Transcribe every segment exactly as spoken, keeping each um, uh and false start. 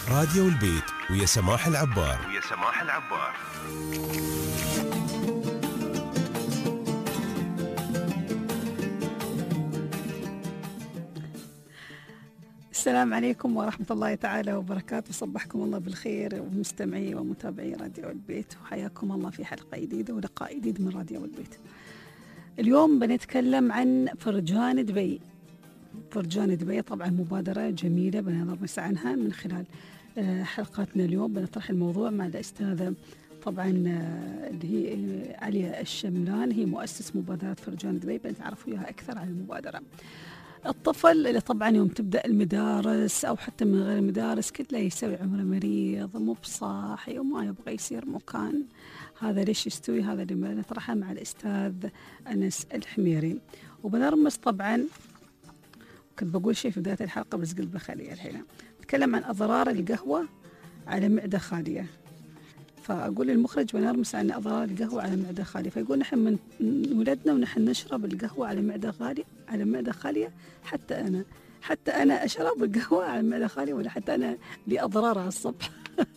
راديو البيت ويا سماح العبار ويا سماح العبار. السلام عليكم ورحمة الله تعالى وبركاته. صبحكم الله بالخير ومستمعي ومتابعي راديو البيت، وحياكم الله في حلقة جديدة ولقاء جديد من راديو البيت. اليوم بنتكلم عن فرجان دبي. فرجان دبي طبعا مبادرة جميلة بنرمس عنها من خلال حلقاتنا. اليوم بنطرح الموضوع مع الأستاذة طبعا اللي هي عليا الشملان، هي مؤسس مبادرة فرجان دبي، بنتعرف وياها أكثر عن المبادرة. الطفل اللي طبعا يوم تبدأ المدارس أو حتى من غير المدارس كله يسوي عمره مريض مو بصاحي وما يبغى يصير مكان، هذا ليش يستوي؟ هذا اللي بنطرحه مع الأستاذ أنس الحميري. وبنرمس طبعا، كنت بقول شيء في بداية الحلقة بس قلت بخليه الحين، نتكلم عن أضرار القهوة على معدة خالية. فأقول للمخرج بنرمس عن أضرار القهوة على معدة خالية، فيقول نحن من ولدنا ونحن نشرب القهوة على معدة خالية على معدة خالية حتى أنا حتى أنا أشرب القهوة على معدة خالية، ولا حتى أنا لي أضرار على الصبح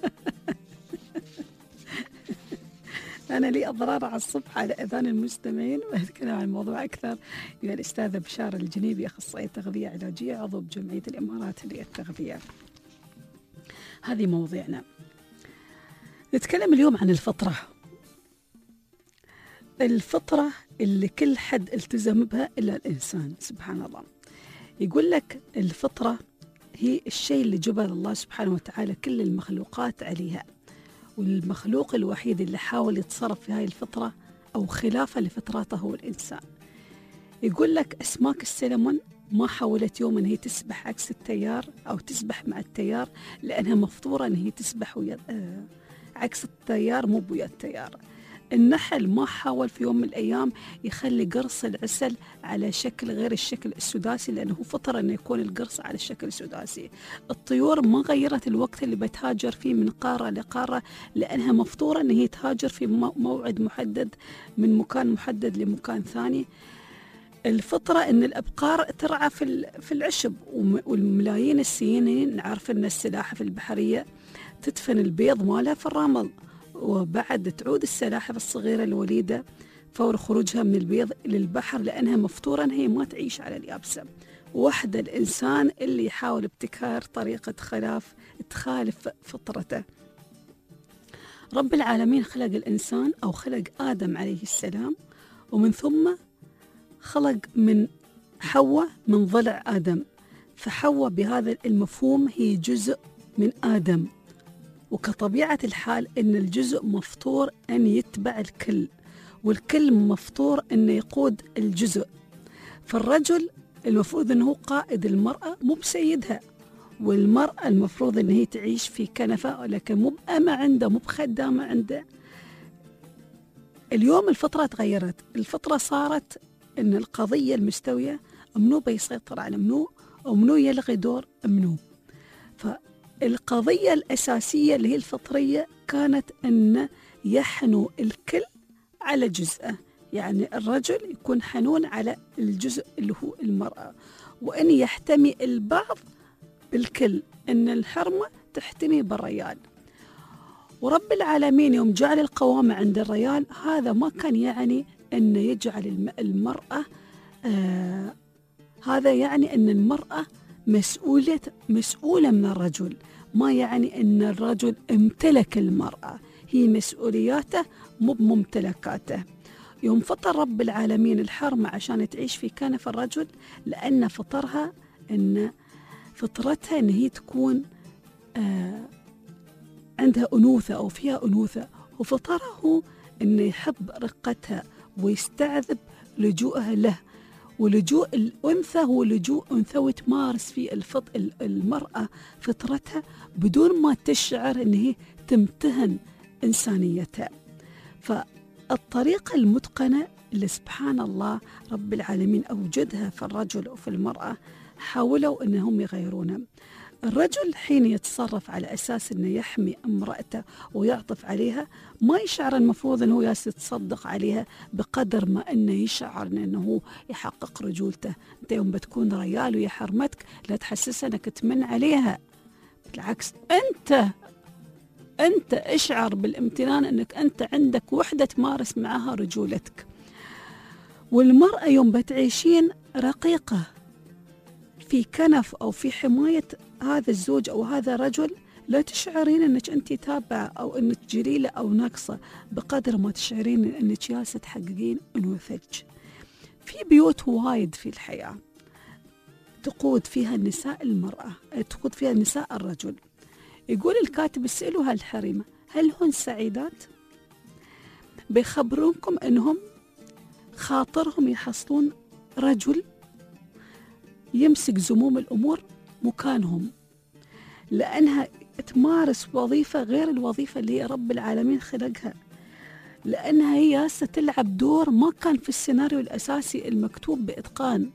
أنا لي أضرار على الصبح على أذان المستمعين. وأتكلم عن الموضوع أكثر يا الأستاذة بشارة الجنيبي، أخصائية تغذية علاجية، عضو بجمعية الإمارات للتغذية. هذه مواضيعنا. نتكلم اليوم عن الفطرة. الفطرة اللي كل حد التزم بها إلا الإنسان، سبحان الله. يقول لك الفطرة هي الشيء اللي جبل الله سبحانه وتعالى كل المخلوقات عليها، والمخلوق الوحيد اللي حاول يتصرف في هاي الفطرة أو خلافة لفطرته هو الإنسان. يقول لك أسماك السلمون ما حاولت يوم أن هي تسبح عكس التيار أو تسبح مع التيار، لأنها مفطورة أن هي تسبح ويا آه عكس التيار مو بويا التيار. النحل ما حاول في يوم من الأيام يخلي قرص العسل على شكل غير الشكل السداسي، لأنه فطر أنه يكون القرص على الشكل السداسي. الطيور ما غيرت الوقت اللي بتهاجر فيه من قارة لقارة، لأنها مفطورة أن هي تهاجر في موعد محدد من مكان محدد لمكان ثاني. الفطرة أن الأبقار ترعى في في العشب، والملايين السنين نعرف أن السلاحف البحرية تدفن البيض مالها في الرمل، وبعد تعود السلاحف الصغيرة الوليدة فور خروجها من البيض للبحر، لأنها مفطورة هي ما تعيش على اليابسة. وحده الإنسان اللي يحاول ابتكار طريقة خلاف تخالف فطرته. رب العالمين خلق الإنسان أو خلق آدم عليه السلام، ومن ثم خلق من حواء من ضلع آدم، فحواء بهذا المفهوم هي جزء من آدم. وكطبيعة الحال أن الجزء مفطور أن يتبع الكل، والكل مفطور أن يقود الجزء. فالرجل المفروض أنه قائد المرأة مو بسيدها، والمرأة المفروض أن هي تعيش في كنفة، لكن مو بأمة عنده مو بخدامة عنده. اليوم الفطرة تغيرت، الفطرة صارت أن القضية المستوية منو بيسيطر على منو ومنو يلغي دور منو. فالقضية الأساسية اللي هي الفطرية كانت أن يحنو الكل على جزءه، يعني الرجل يكون حنون على الجزء اللي هو المرأة، وأن يحتمي البعض بالكل، أن الحرمة تحتمي بالريال. ورب العالمين يوم جعل القوامة عند الريال، هذا ما كان يعني أن يجعل المرأة آه هذا يعني أن المرأة مسؤولة مسؤولة من الرجل، ما يعني أن الرجل امتلك المرأة، هي مسؤولياته مو بممتلكاته. يوم فطر رب العالمين الحرمة عشان تعيش في كنف الرجل، لأن فطرها أن فطرتها أن هي تكون آه عندها أنوثة أو فيها أنوثة، وفطره أن يحب رقتها ويستعذب لجوءها له. ولجوء الأنثى هو لجوء أنثوي تمارس في الفط... المرأة فطرتها بدون ما تشعر أن هي تمتهن إنسانيتها. فالطريقة المتقنة اللي سبحان الله رب العالمين أوجدها في الرجل وفي المرأة حاولوا أنهم يغيرونها. الرجل حين يتصرف على أساس أنه يحمي امرأته ويعطف عليها، ما يشعر المفروض أنه يتصدق عليها بقدر ما أنه يشعر أنه يحقق رجولته. أنت يوم بتكون ريال ويا حرمتك لا تحسسها أنك تمن عليها، بالعكس، أنت أنت اشعر بالامتنان أنك أنت عندك وحدة تمارس معها رجولتك. والمرأة يوم بتعيشين رقيقة في كنف أو في حماية هذا الزوج أو هذا الرجل، لا تشعرين أنك أنت تابعة أو أنك جليلة أو ناقصة، بقدر ما تشعرين أنك جالسة تحققين أنوثتك. في بيوت وايد في الحياة تقود فيها النساء المرأة، تقود فيها النساء الرجل. يقول الكاتب اسألوا هالحريمة هل هن سعيدات؟ بيخبرونكم أنهم خاطرهم يحصلون رجل يمسك زموم الأمور مكانهم، لأنها تمارس وظيفة غير الوظيفة اللي رب العالمين خلقها، لأنها هي ستلعب دور ما كان في السيناريو الأساسي المكتوب بإتقان.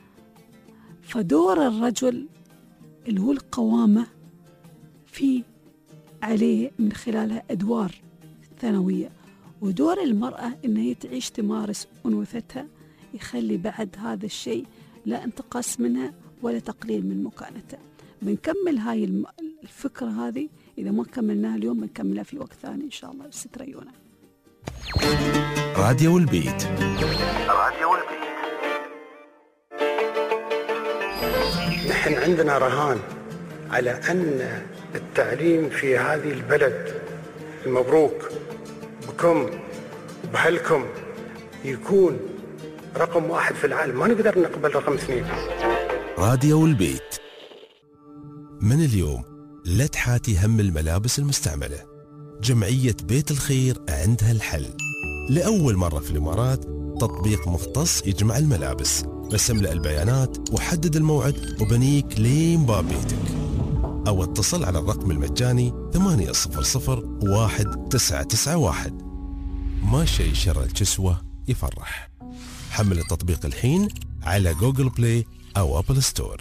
فدور الرجل اللي هو القوامة في عليه من خلالها أدوار ثانوية، ودور المرأة إنها تعيش تمارس أنوثتها يخلي بعد هذا الشيء لا انتقاص منها ولا تقليل من مكانتها. بنكمل هاي الفكرة هذه، إذا ما كملناها اليوم بنكملها في وقت ثاني إن شاء الله. ستريونا. راديو البيت. راديو البيت. نحن عندنا رهان على أن التعليم في هذه البلد المبروك بكم بهلكم يكون رقم واحد في العالم، ما نقدر نقبل رقم اثنين. راديو البيت. من اليوم لا تحاتي هم الملابس المستعملة. جمعية بيت الخير عندها الحل. لأول مرة في الإمارات تطبيق مختص يجمع الملابس. بس املأ البيانات وحدد الموعد وبنيك لين باب بيتك، أو اتصل على الرقم المجاني ثمانية صفر صفر واحد تسعة تسعة واحد. ما شيء شر الكسوة يفرح. حمل التطبيق الحين على جوجل بلاي أو أبل ستور.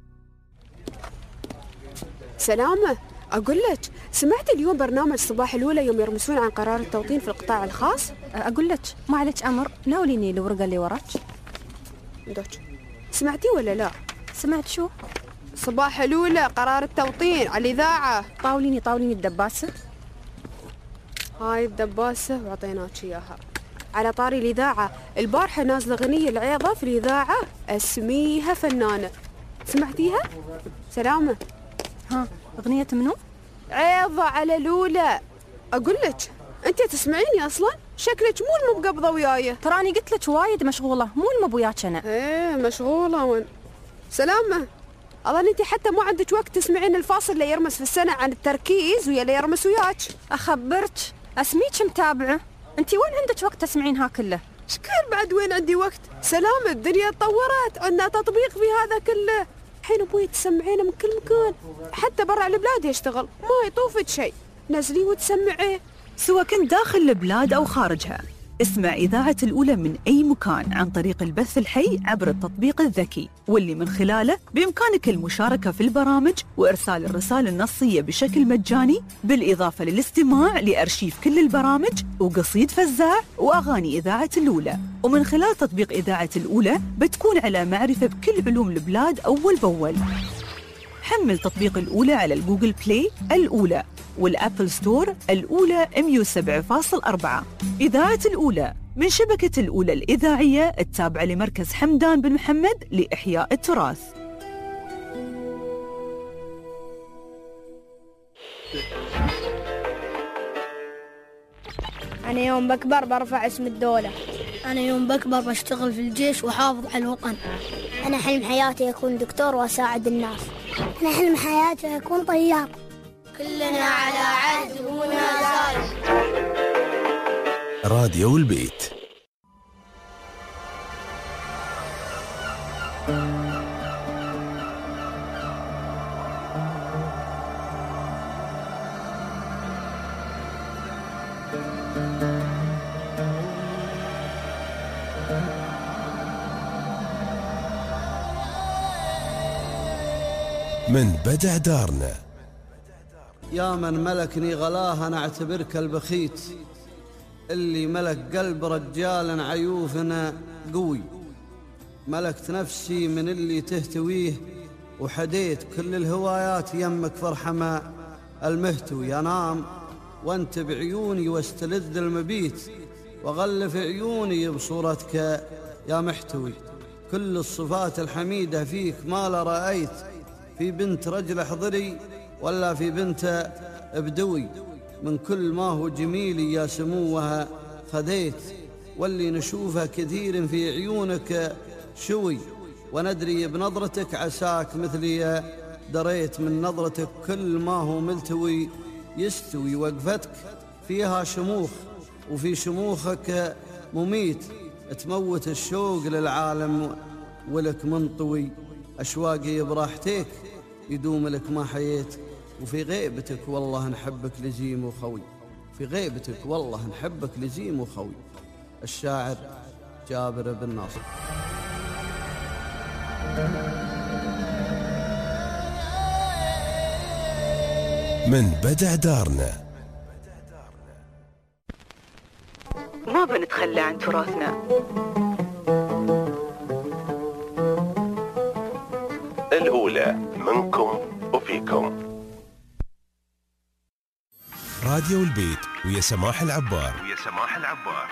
سلامة، أقول لك سمعت اليوم برنامج صباح الأولى يوم يرمسون عن قرار التوطين في القطاع الخاص؟ أقول لك ما عليك أمر، ناوليني الورقة اللي وراك. دوك سمعتي ولا لا؟ سمعت شو؟ صباح الأولى قرار التوطين على الإذاعة. طاوليني طاوليني الدباسة. هاي الدباسة وعطيناك إياها. على طاري الإذاعة، البارحة نازلة غنية العيضة في الإذاعة اسميها فنانة، سمعتيها؟ سلامة. ها أغنية منو؟ عيضة على الأولى. أقول لك أنت تسمعيني أصلا؟ شكلك مو المقبضة وياي. تراني قلت لك وايد مشغولة، مو المبوياك أنا. إيه مشغولة وين؟ سلامة، أظن أنت حتى مو عندك وقت تسمعين الفاصل اللي يرمس في السنة عن التركيز ويا اللي يرمس وياك. أخبرك أسميك متابعة، أنت وين عندك وقت تسمعين ها كله؟ شكال بعد وين عندي وقت؟ سلامة، الدنيا تطورت، عندنا تطبيق في هذا كله. الحين أبوي تسمعينه من كل مكان، حتى برا البلاد يشتغل، ما يطوفك شيء، نزليه وتسمعيه. سواء كنت داخل البلاد أو خارجها، اسمع إذاعة الأولى من أي مكان عن طريق البث الحي عبر التطبيق الذكي، واللي من خلاله بإمكانك المشاركة في البرامج وإرسال الرسائل النصية بشكل مجاني، بالإضافة للاستماع لأرشيف كل البرامج وقصيد فزاع وأغاني إذاعة الأولى. ومن خلال تطبيق إذاعة الأولى بتكون على معرفة بكل علوم البلاد أول بأول. حمل تطبيق الأولى على الجوجل بلاي الأولى والأبل ستور الأولى مية وسبعة فاصلة أربعة. إذاعة الأولى من شبكة الأولى الإذاعية التابعة لمركز حمدان بن محمد لإحياء التراث. أنا يوم بكبر برفع اسم الدولة. أنا يوم بكبر بشتغل في الجيش وحافظ على الوطن. أنا حلم حياتي أكون دكتور وأساعد الناس. أنا حلم حياتي أكون طيار. كلنا على عهد ونازل. راديو البيت. من بدع دارنا. يا من ملكني غلاه أنا أعتبرك البخيت، اللي ملك قلب رجال عيوفنا قوي. ملكت نفسي من اللي تهتويه وحديت كل الهوايات يمك فرحمة المهتوي ينام وانت بعيوني واستلذ المبيت وغلف عيوني بصورتك يا محتوي. كل الصفات الحميدة فيك ما لا رأيت في بنت رجل حضري ولا في بنت ابدوي. من كل ما هو جميل يا سموها خذيت واللي نشوفه كثير في عيونك شوي وندري بنظرتك عساك مثلي دريت. من نظرتك كل ما هو ملتوي يستوي وقفتك فيها شموخ وفي شموخك مميت تموت الشوق للعالم ولك منطوي. أشواقي براحتك يدوم لك ما حييت وفي غيبتك والله نحبك لزيم وخوي. في غيبتك والله نحبك لزيم وخوي. الشاعر جابر بن ناصر. من بدع دارنا ما بنتخلى عن تراثنا. الأولى منكم وفيكم. راديو البيت ويا سماح العبار. ويا سماح العبار.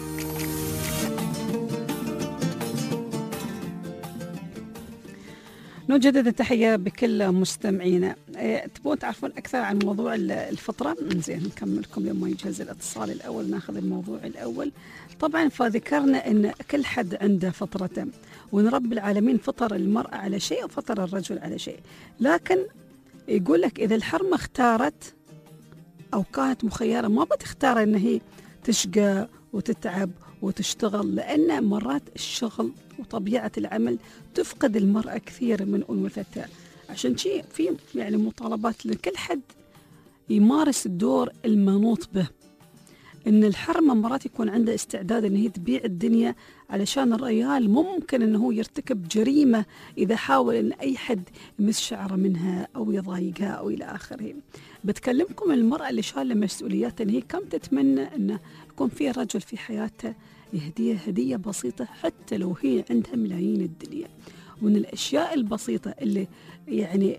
نجدد التحية بكل مستمعينا. تبون تعرفون أكثر عن موضوع الفطرة؟ زين نكملكم لما يجهز الاتصال الأول. ناخذ الموضوع الأول. طبعا فذكرنا أن كل حد عنده فطرته وأن رب العالمين فطر المرأة على شيء وفطر الرجل على شيء، لكن يقول لك إذا الحرمة اختارت أو كانت مخيرة ما بتختار أن هي تشقى وتتعب وتشتغل، لأن مرات الشغل وطبيعة العمل تفقد المرأة كثير من أنوثتها. عشان شيء في يعني مطالبات لكل حد يمارس الدور المنوط به. إن الحرمة مرات يكون عنده استعداد إن هي تبيع الدنيا علشان الرجال ممكن إنه هو يرتكب جريمة إذا حاول إن أي حد يمس شعره منها أو يضايقها أو إلى آخره. بتكلمكم المرأة اللي شايلة مسؤوليات إن هي كم تتمنى إنه يكون في رجل في حياتها يهديها هدية بسيطة حتى لو هي عندها ملايين الدنيا. وإن الأشياء البسيطة اللي يعني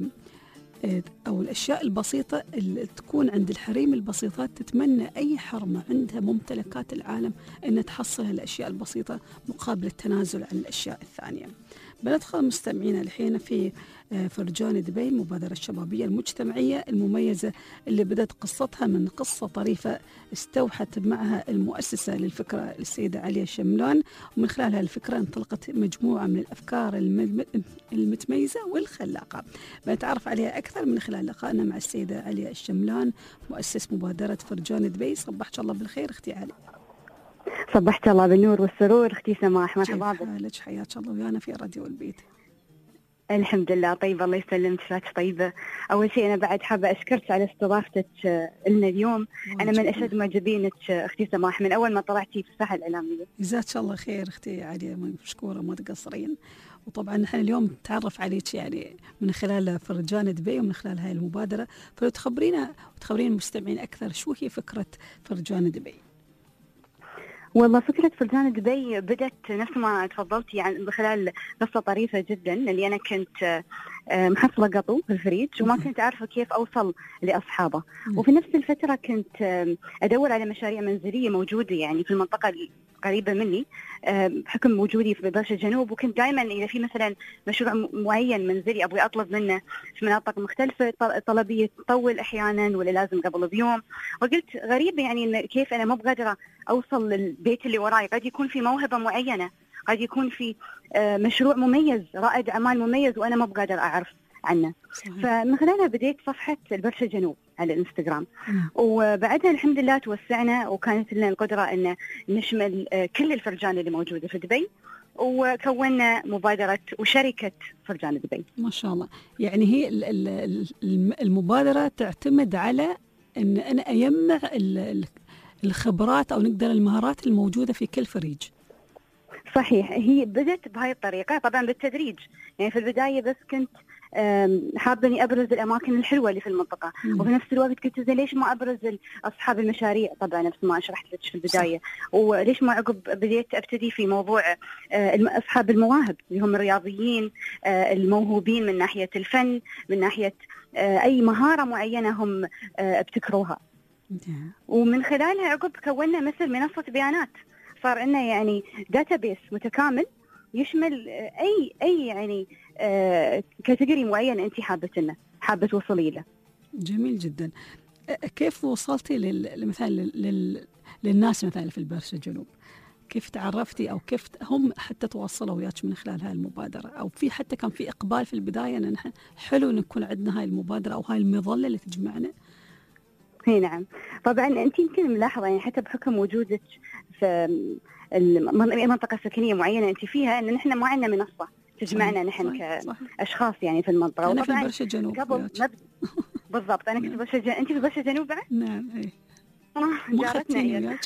أو الأشياء البسيطة اللي تكون عند الحريم البسيطات تتمنى أي حرمة عندها ممتلكات العالم أن تحصل الأشياء البسيطة مقابل التنازل عن الأشياء الثانية. بندخل مستمعينا الحين في فرجان دبي، المبادرة الشبابية المجتمعية المميزة اللي بدأت قصتها من قصة طريفة استوحت معها المؤسسة للفكرة السيدة عليا الشملان، ومن خلال هالفكرة انطلقت مجموعة من الأفكار المتميزة والخلاقة. بنتعرف عليها أكثر من خلال لقائنا مع السيدة عليا الشملان مؤسس مبادرة فرجان دبي. صبحت الله بالخير أختي علي. صبحت الله بالنور والسرور أختي سماح، مرحبا بك. حالك؟ حياك الله ويانا في راديو البيت. الحمد لله طيبة، الله يسلمك، فاتك طيبة. أول شيء أنا بعد حابة أشكرك على استضافتك لنا اليوم. أنا من أشد معجبينك أختي سماح من أول ما طلعتي في الساحة الإعلامية. جزاك الله خير أختي عليا، مشكورة ما تقصرين. وطبعا نحن اليوم نتعرف عليك يعني من خلال فرجان دبي ومن خلال هاي المبادرة، فلو تخبرينا وتخبرين المستمعين أكثر شو هي فكرة فرجان دبي؟ والله فكرة فرجان دبي بدت نفس ما تفضلتي يعني بخلال قصة طريفة جدا، اللي أنا كنت محصلة قطو في الفريج وما كنت أعرف كيف أوصل لأصحابه. وفي نفس الفترة كنت أدور على مشاريع منزلية موجودة يعني في المنطقة قريبة مني بحكم وجودي في برشا الجنوب، وكنت دائما إذا في مثلا مشروع معين منزلي أبغى أطلب منه في مناطق مختلفة طلبية تطول أحيانا ولا لازم قبل بيوم، وقلت غريبة يعني إن كيف أنا ما بقدر أوصل للبيت اللي وراي. قد يكون في موهبة معينة، قد يكون في مشروع مميز، رائد أعمال مميز وأنا ما بقدر أعرف عنه. صحيح. فمن خلالها بديت صفحة البرشا جنوب على الانستغرام. مم. وبعدها الحمد لله توسعنا وكانت لنا القدرة أن نشمل كل الفرجان اللي موجودة في دبي، وكونا مبادرة وشركة فرجان دبي. ما شاء الله. يعني هي المبادرة تعتمد على أن أنا أجمع الخبرات أو نقدر المهارات الموجودة في كل فريج. صحيح، هي بدت بهاي الطريقة طبعا بالتدريج. يعني في البداية بس كنت حابة إني أبرز الأماكن الحلوة اللي في المنطقة. مم. وفي نفس الوقت قلت زين ليش ما أبرز أصحاب المشاريع، طبعا نفس ما شرحت لك في البداية. وليش ما عقب بديت أبتدي في موضوع أصحاب المواهب اللي هم الرياضيين الموهوبين من ناحية الفن، من ناحية أي مهارة معينة هم ابتكروها. ومن خلالها عقب كونا مثل منصة بيانات، صار عندنا يعني داتابيس متكامل يشمل أي أي يعني كاتيجوري معين أنت حابتنا حابة توصلي له. جميل جدا. كيف وصلتي لل... مثلا لل... للناس مثلا في البرشا جنوب؟ كيف تعرفتي أو كيف هم حتى تواصلوا وياك من خلال هاي المبادرة؟ أو في حتى كان في إقبال في البداية أن نحن حلو نكون عندنا هاي المبادرة أو هاي المظلة اللي تجمعنا؟ هي نعم طبعا. أنت يمكن ملاحظة يعني حتى بحكم وجودك في المنطقة السكنية معينة أنت فيها أن نحن ما عندنا منصة تجمعنا نحن كأشخاص يعني في المنطقة. أنا في برشا جنوب قبل مب... بالضبط أنا كنت في برشا جنوب. أنت في برشا جنوب بعد؟ نعم إيه. جارتنا هي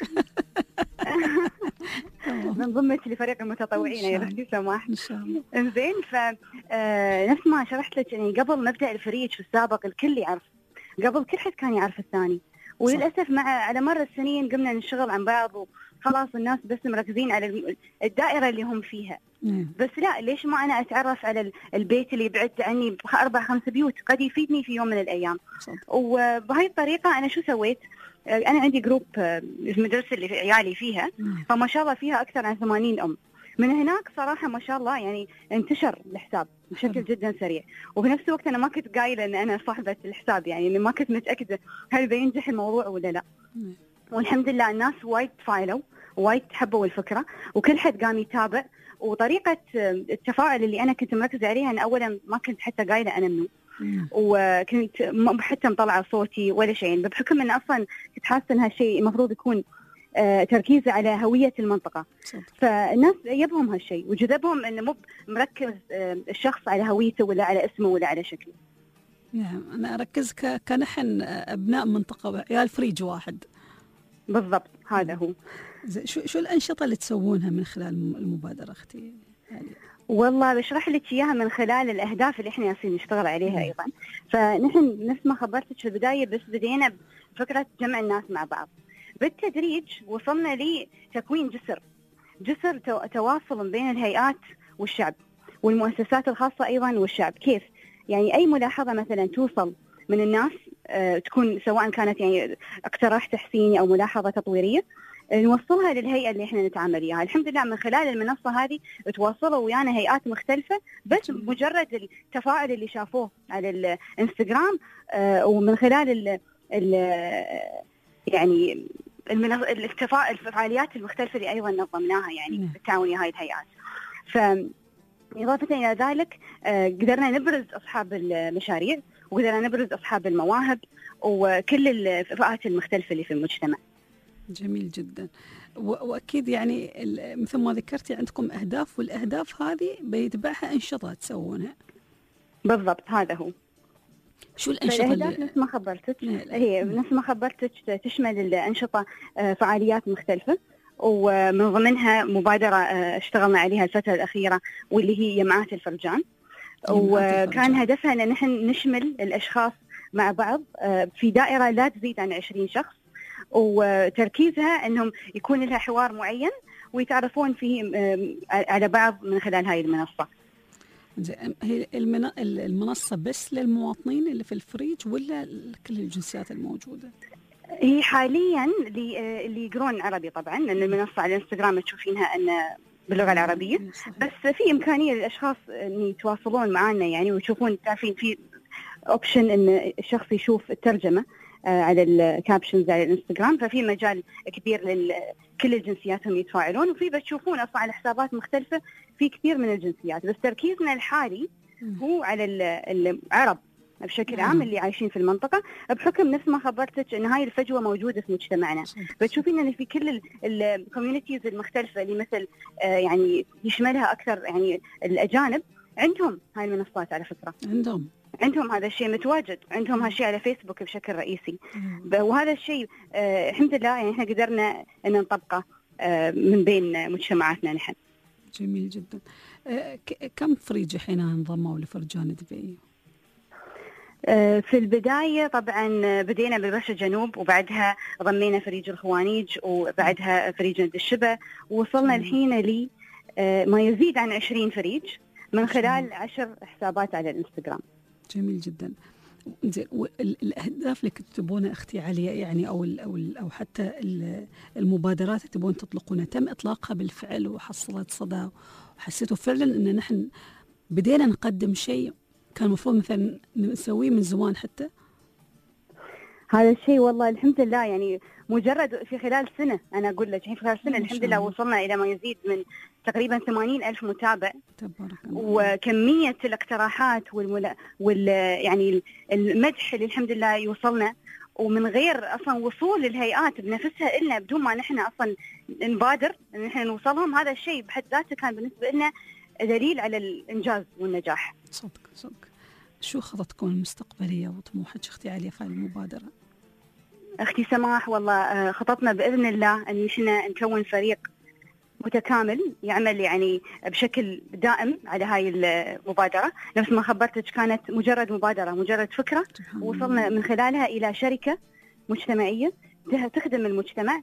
انضمت لفريق المتطوعين يا اختي سماح ان شاء الله. انزين ف نفس ما شرحت لك يعني قبل نبدا الفريق في السابق الكل يعرف، قبل كل حد كان يعرف الثاني. وللاسف مع على مر السنين قمنا نشتغل عن بعض وخلاص الناس بس مركزين على الدائره اللي هم فيها. مم. بس لا ليش ما انا اتعرف على البيت اللي بعد عني باربع خمس بيوت قد يفيدني في يوم من الايام. صح. وبهاي الطريقه انا شو سويت؟ أنا عندي جروب المدرسة اللي في عيالي فيها فما شاء الله فيها أكثر عن ثمانين أم. من هناك صراحة ما شاء الله يعني انتشر الحساب بشكل جدا سريع. وفي نفس الوقت أنا ما كنت قايلة أن أنا صاحبة الحساب، يعني ما كنت متأكدة هل بينجح الموضوع ولا لا. والحمد لله الناس وايد تفاعلوا وايد حبوا الفكرة وكل حد قام يتابع. وطريقة التفاعل اللي أنا كنت مركزة عليها أنا أولا ما كنت حتى قايلة أنا منو، وكنت حتى مطلعة صوتي ولا شيء، بحكم أن أصلا كنت حاسة أن هالشيء المفروض يكون تركيز على هوية المنطقة. فالناس يبهم هالشيء وجذبهم أنه مو مركز الشخص على هويته ولا على اسمه ولا على شكله. نعم أنا أركز كنحن أبناء منطقة عيال فريج واحد. بالضبط هذا هو. شو شو الأنشطة اللي تسوونها من خلال المبادرة أختي؟ والله بشرح لك إياها من خلال الأهداف اللي إحنا ياسين نشتغل عليها أيضا. فنحن نفس ما خبرتك في البداية بس بدينا بفكرة جمع الناس مع بعض. بالتدريج وصلنا لتكوين جسر جسر تواصل بين الهيئات والشعب والمؤسسات الخاصة أيضا والشعب. كيف؟ يعني أي ملاحظة مثلا توصل من الناس أه تكون سواء كانت يعني اقتراح تحسيني أو ملاحظة تطويرية نوصلها للهيئة اللي احنا نتعامل وياها. الحمد لله من خلال المنصة هذه تواصلوا ويانا هيئات مختلفة بس مجرد التفاعل اللي شافوه على الانستغرام آه ومن خلال ال ال يعني التفاعل الفعاليات المختلفة اللي أيضا نظمناها يعني بالتعاون ويا هاي الهيئات. فإضافة إلى ذلك آه قدرنا نبرز أصحاب المشاريع وقدرنا نبرز أصحاب المواهب وكل الفئات المختلفة اللي في المجتمع. جميل جدا. وأكيد يعني مثل ما ذكرتي عندكم أهداف والأهداف هذه بيتبعها أنشطة تسوونها. بالضبط هذا هو. شو الأنشطة اللي نفس ما خبرتك هي نفس ما خبرتك تشمل الأنشطة فعاليات مختلفة ومن ضمنها مبادرة اشتغلنا عليها الفترة الأخيرة واللي هي جمعات الفرجان. وكان هدفها أن نحن نشمل الأشخاص مع بعض في دائرة لا تزيد عن عشرين شخص وتركيزها أنهم يكون لها حوار معين ويتعرفون فيه على بعض من خلال هاي المنصة. هي المنصة بس للمواطنين اللي في الفريج ولا كل الجنسيات الموجودة؟ هي حاليا اللي يقرون عربي طبعا لأن المنصة على الانستغرام تشوفينها أن باللغة العربية بس في إمكانية للأشخاص أن يتواصلون معنا يعني ويشوفون تعرفين في أوبشن أن الشخص يشوف الترجمة على الكابشنز على الانستغرام. ففي مجال كبير لكل الجنسيات هم يتفاعلون وفي بتشوفون أصلا على حسابات مختلفة في كثير من الجنسيات بس تركيزنا الحالي هو على العرب بشكل عام اللي عايشين في المنطقة بحكم نفس ما خبرتك أن هاي الفجوة موجودة في مجتمعنا. بتشوفين أن في كل الكوميونيتيز المختلفة اللي مثل يعني يشملها أكثر يعني الأجانب عندهم هاي المنصات على فكرة عندهم عندهم هذا الشيء متواجد عندهم هالشيء على فيسبوك بشكل رئيسي. وهذا الشيء آه الحمد لله يعني احنا قدرنا ان نطبقه آه من بين مجتمعاتنا نحن. جميل جدا. آه كم فريج حين انضموا لفرجان دبي؟ في البداية طبعا بدينا ببرشا جنوب، وبعدها ضمينا فريج الخوانيج، وبعدها فريج ند الشبه، ووصلنا الحين لي ما يزيد عن عشرين فريج من خلال عشر حسابات على الانستغرام. جميل جدا. زين، الأهداف اللي تبونها أختي عليا يعني أو ال أو ال أو حتى المبادرات اللي تبون تطلقونها تم إطلاقها بالفعل وحصلت صدى وحسيتوا فعلا إن نحن بدينا نقدم شيء كان المفروض مثلا نسويه من زمان حتى؟ هذا الشيء والله الحمد لله يعني مجرد في خلال سنة، أنا أقول لك في خلال سنة الحمد لله وصلنا إلى ما يزيد من تقريبا ثمانين ألف متابع. تبارك الله. وكمية الاقتراحات والملا وال يعني المدح اللي الحمد لله يوصلنا، ومن غير أصلا وصول الهيئات بنفسها إلنا بدون ما نحن أصلا نبادر إن نحن نوصلهم. هذا الشيء بحد ذاته كان بالنسبة لنا دليل على الإنجاز والنجاح. صدق صدق. شو خططكم المستقبلية وطموحك أختي عليا في المبادرة؟ أختي سماح والله خططنا بإذن الله أن إحنا نكون فريق متكامل يعمل يعني بشكل دائم على هاي المبادرة. نفس ما خبرتك كانت مجرد مبادرة، مجرد فكرة، وصلنا من خلالها إلى شركة مجتمعية تخدم المجتمع،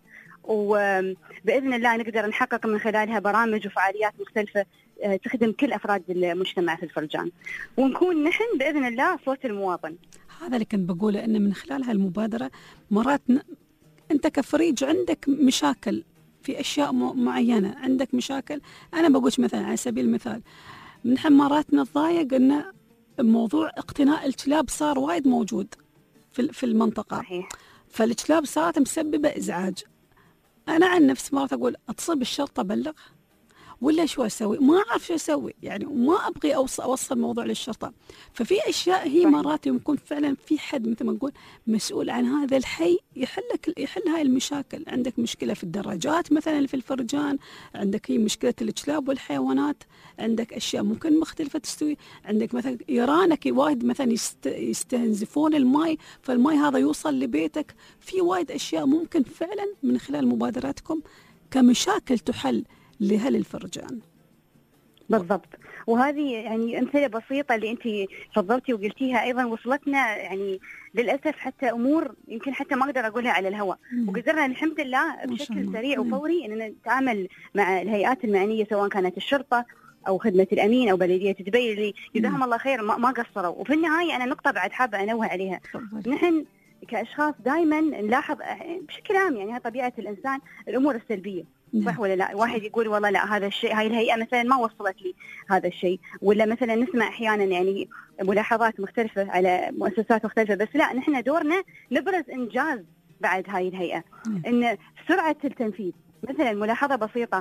وبإذن الله نقدر نحقق من خلالها برامج وفعاليات مختلفة تخدم كل أفراد المجتمع في الفرجان، ونكون نحن بإذن الله صوت المواطن. هذا اللي كنت بقوله، أن من خلال هالمبادرة مرات ن... أنت كفريج عندك مشاكل في أشياء م... معينة، عندك مشاكل. أنا بقولش مثلا على سبيل المثال من مرات نتضايق أن موضوع اقتناء الكلاب صار وايد موجود في في المنطقة. صحيح. فالكلاب صارت مسببة إزعاج. أنا عن نفسي مرات أقول أتصل بالشرطة أبلغ ولا شو أسوي؟ ما أعرف شو أسوي يعني، وما أبغي أوصل أوصل الموضوع للشرطة. ففي أشياء هي مرات يكون فعلا في حد مثل ما نقول مسؤول عن هذا الحي يحلك يحل هاي المشاكل. عندك مشكلة في الدراجات مثلا في الفرجان، عندك هي مشكلة الكلاب والحيوانات، عندك أشياء ممكن مختلفة تستوي، عندك مثلا يرانك وايد مثلا يست يستنزفون الماء، فالماء هذا يوصل لبيتك. في وايد أشياء ممكن فعلا من خلال مبادراتكم كمشاكل تحل لأهل الفرجان. بالضبط. وهذه يعني أمثلة بسيطة اللي أنت فضلتي وقلتيها أيضا وصلتنا يعني للأسف حتى أمور يمكن حتى ما أقدر أقولها على الهواء، وقدرنا الحمد لله بشكل سريع وفوري أننا نتعامل مع الهيئات المعنية سواء كانت الشرطة أو خدمة الأمين أو بلدية دبي اللي جزاهم الله خير ما, ما قصروا. وفي النهاية أنا نقطة بعد حابة أنوه عليها، نحن كأشخاص دائما نلاحظ بشكل عام يعني طبيعة الإنسان الأمور السلبية، صح ولا لا؟ واحد يقول والله لا هذا الشيء هاي الهيئة مثلا ما وصلت لي هذا الشيء، ولا مثلا نسمع أحيانا يعني ملاحظات مختلفة على مؤسسات مختلفة، بس لا نحن دورنا نبرز إنجاز بعد هاي الهيئة، إن سرعة التنفيذ. مثلا ملاحظة بسيطة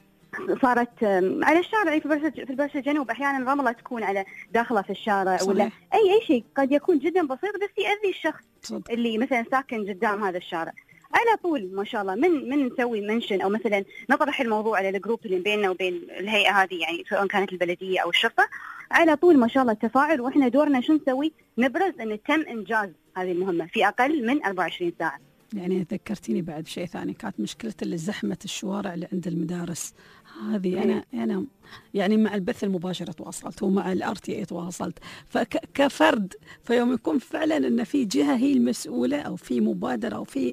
صارت على الشارع في برشا في برشا جنوب أحيانا رملة تكون على داخلة في الشارع، صحيح. ولا أي أي شيء قد يكون جدا بسيط بس يأذي الشخص صدق. اللي مثلا ساكن قدام هذا الشارع. على طول ما شاء الله من من نسوي منشن او مثلا نطرح الموضوع على الجروب اللي بيننا وبين الهيئه هذه يعني سواء كانت البلديه او الشرطه، على طول ما شاء الله التفاعل، واحنا دورنا شو نسوي؟ نبرز ان تم انجاز هذه المهمه في اقل من أربعة وعشرين ساعه. يعني ذكرتيني بعد شيء ثاني، كانت مشكله اللي زحمه الشوارع اللي عند المدارس هذه. انا انا يعني مع البث المباشر تواصلت ومع الار تي اي تواصلت، فكفرد فيوم يكون فعلا ان في جهه هي المسؤوله او في مبادره او في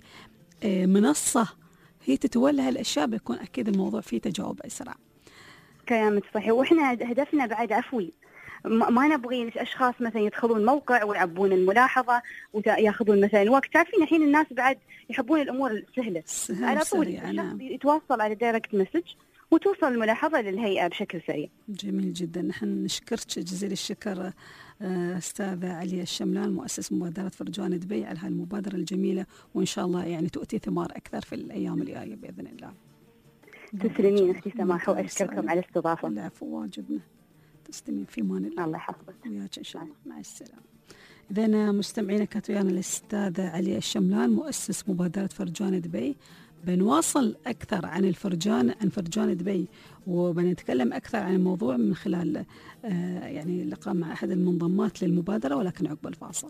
منصة هي تتولى هالأشياء، بيكون أكيد الموضوع فيه تجاوب أسرع. كلامك صحيح. وإحنا هدفنا بعد عفوي، ما نبغي أشخاص مثلا يدخلون موقع ويعبون الملاحظة ويأخذون مثلا وقت. تعرفين الحين الناس بعد يحبون الأمور السهلة، على طول الشخص يتواصل على دايركت مسج وتوصل الملاحظة للهيئة بشكل سريع. جميل جدا. نحن نشكرك جزيل الشكر أستاذة عليا الشملان مؤسس مبادرة فرجان دبي على هالمبادرة الجميلة، وإن شاء الله يعني تؤتي ثمار أكثر في الأيام الجاية بإذن الله. تسلمين أختي سماح وأشكركم على الاستضافة. العفو، واجبنا. تسلمين في مان الله. الله يحفظك. وياك إن شاء الله. مع السلامة. إذا مستمعينا كانت ويانا الأستاذة عليا الشملان مؤسس مبادرة فرجان دبي. بنواصل أكثر عن الفرجان عن فرجان دبي، وبنتكلم أكثر عن الموضوع من خلال آه يعني اللقاء مع أحد المنظمات للمبادرة، ولكن عقب الفاصل.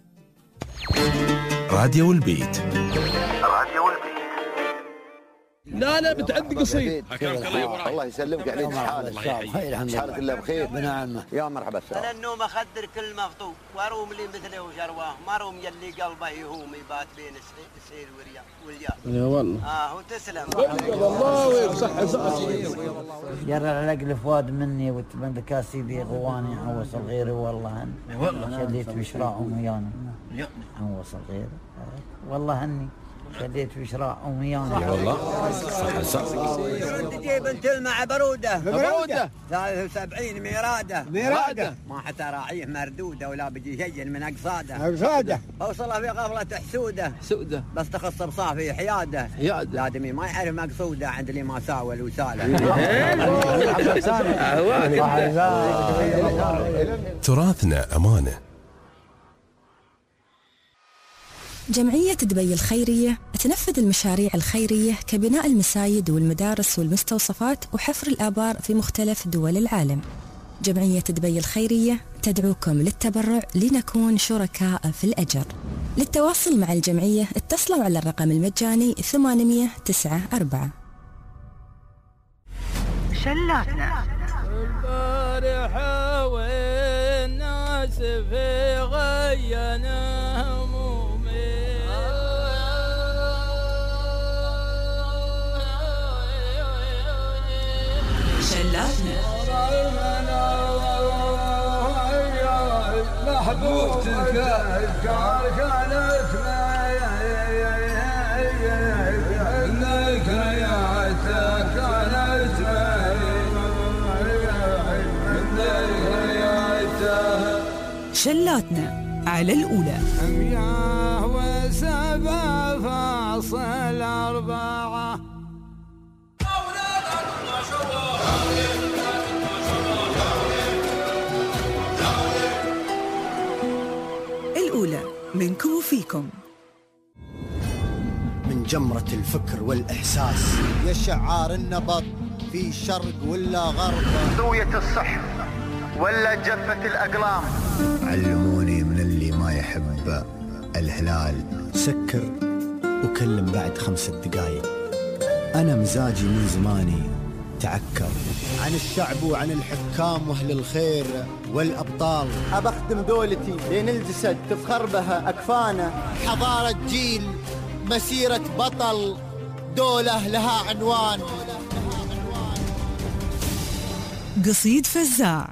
راديو البيت. راديو البيت. لا لا بتعدي قصير. الله يسلمك عليك. حالك حالك الله بخير بنعمه. يا مرحبا. انا النوم اخدر كل مفطوم واروم لي مثله وشرواه ما روم يلي قلبه يهوم يبات بين السير واليا. يا والله. اه وتسلم. الله ويصح صحتك. يرى العقل فؤاد مني وتبند كاسيدي غواني عوص الغير والله هن. والله شديت بشراعهم ويانا. عوص الغير والله هني شديت بشراعهم ويانا. يا والله صح صح. تجيب انت مع بروده. بروده. ثلاث وسبعين ميراده. ميراده. ما حتى راعيه مردوده ولا بيجي شيء من اقصاده. اقصاده. اوصله في غفله حسوده. حسوده. بس تخص بصافي حياده. حياده. لادمي ما يعرف مقصوده عند اللي ما ساوى وساله. تراثنا أمانة. جمعية دبي الخيرية تنفذ المشاريع الخيرية كبناء المساجد والمدارس والمستوصفات وحفر الآبار في مختلف دول العالم. جمعية دبي الخيرية تدعوكم للتبرع لنكون شركاء في الأجر. للتواصل مع الجمعية اتصلوا على الرقم المجاني ثمانمئة وتسعة أربعة. شلاتنا البارحة والناس في غينا شلاتنا محبوبتك كانت شلاتنا على الأولى. مياه وسبع فاصل أربعة. الأولى منكم وفيكم. من جمرة الفكر والإحساس يشعار النبض في شرق ولا غرب، ذوية الصح ولا جفة الأقلام. علموني من اللي ما يحب الهلال سكر وكلم بعد خمسة دقايق. أنا مزاجي من زماني تعكر عن الشعب وعن الحكام وأهل الخير والأبطال. أبخدم دولتي لين الجسد تفخر بها أكفانه. حضارة جيل مسيرة بطل دولة لها عنوان. قصيد فزاع.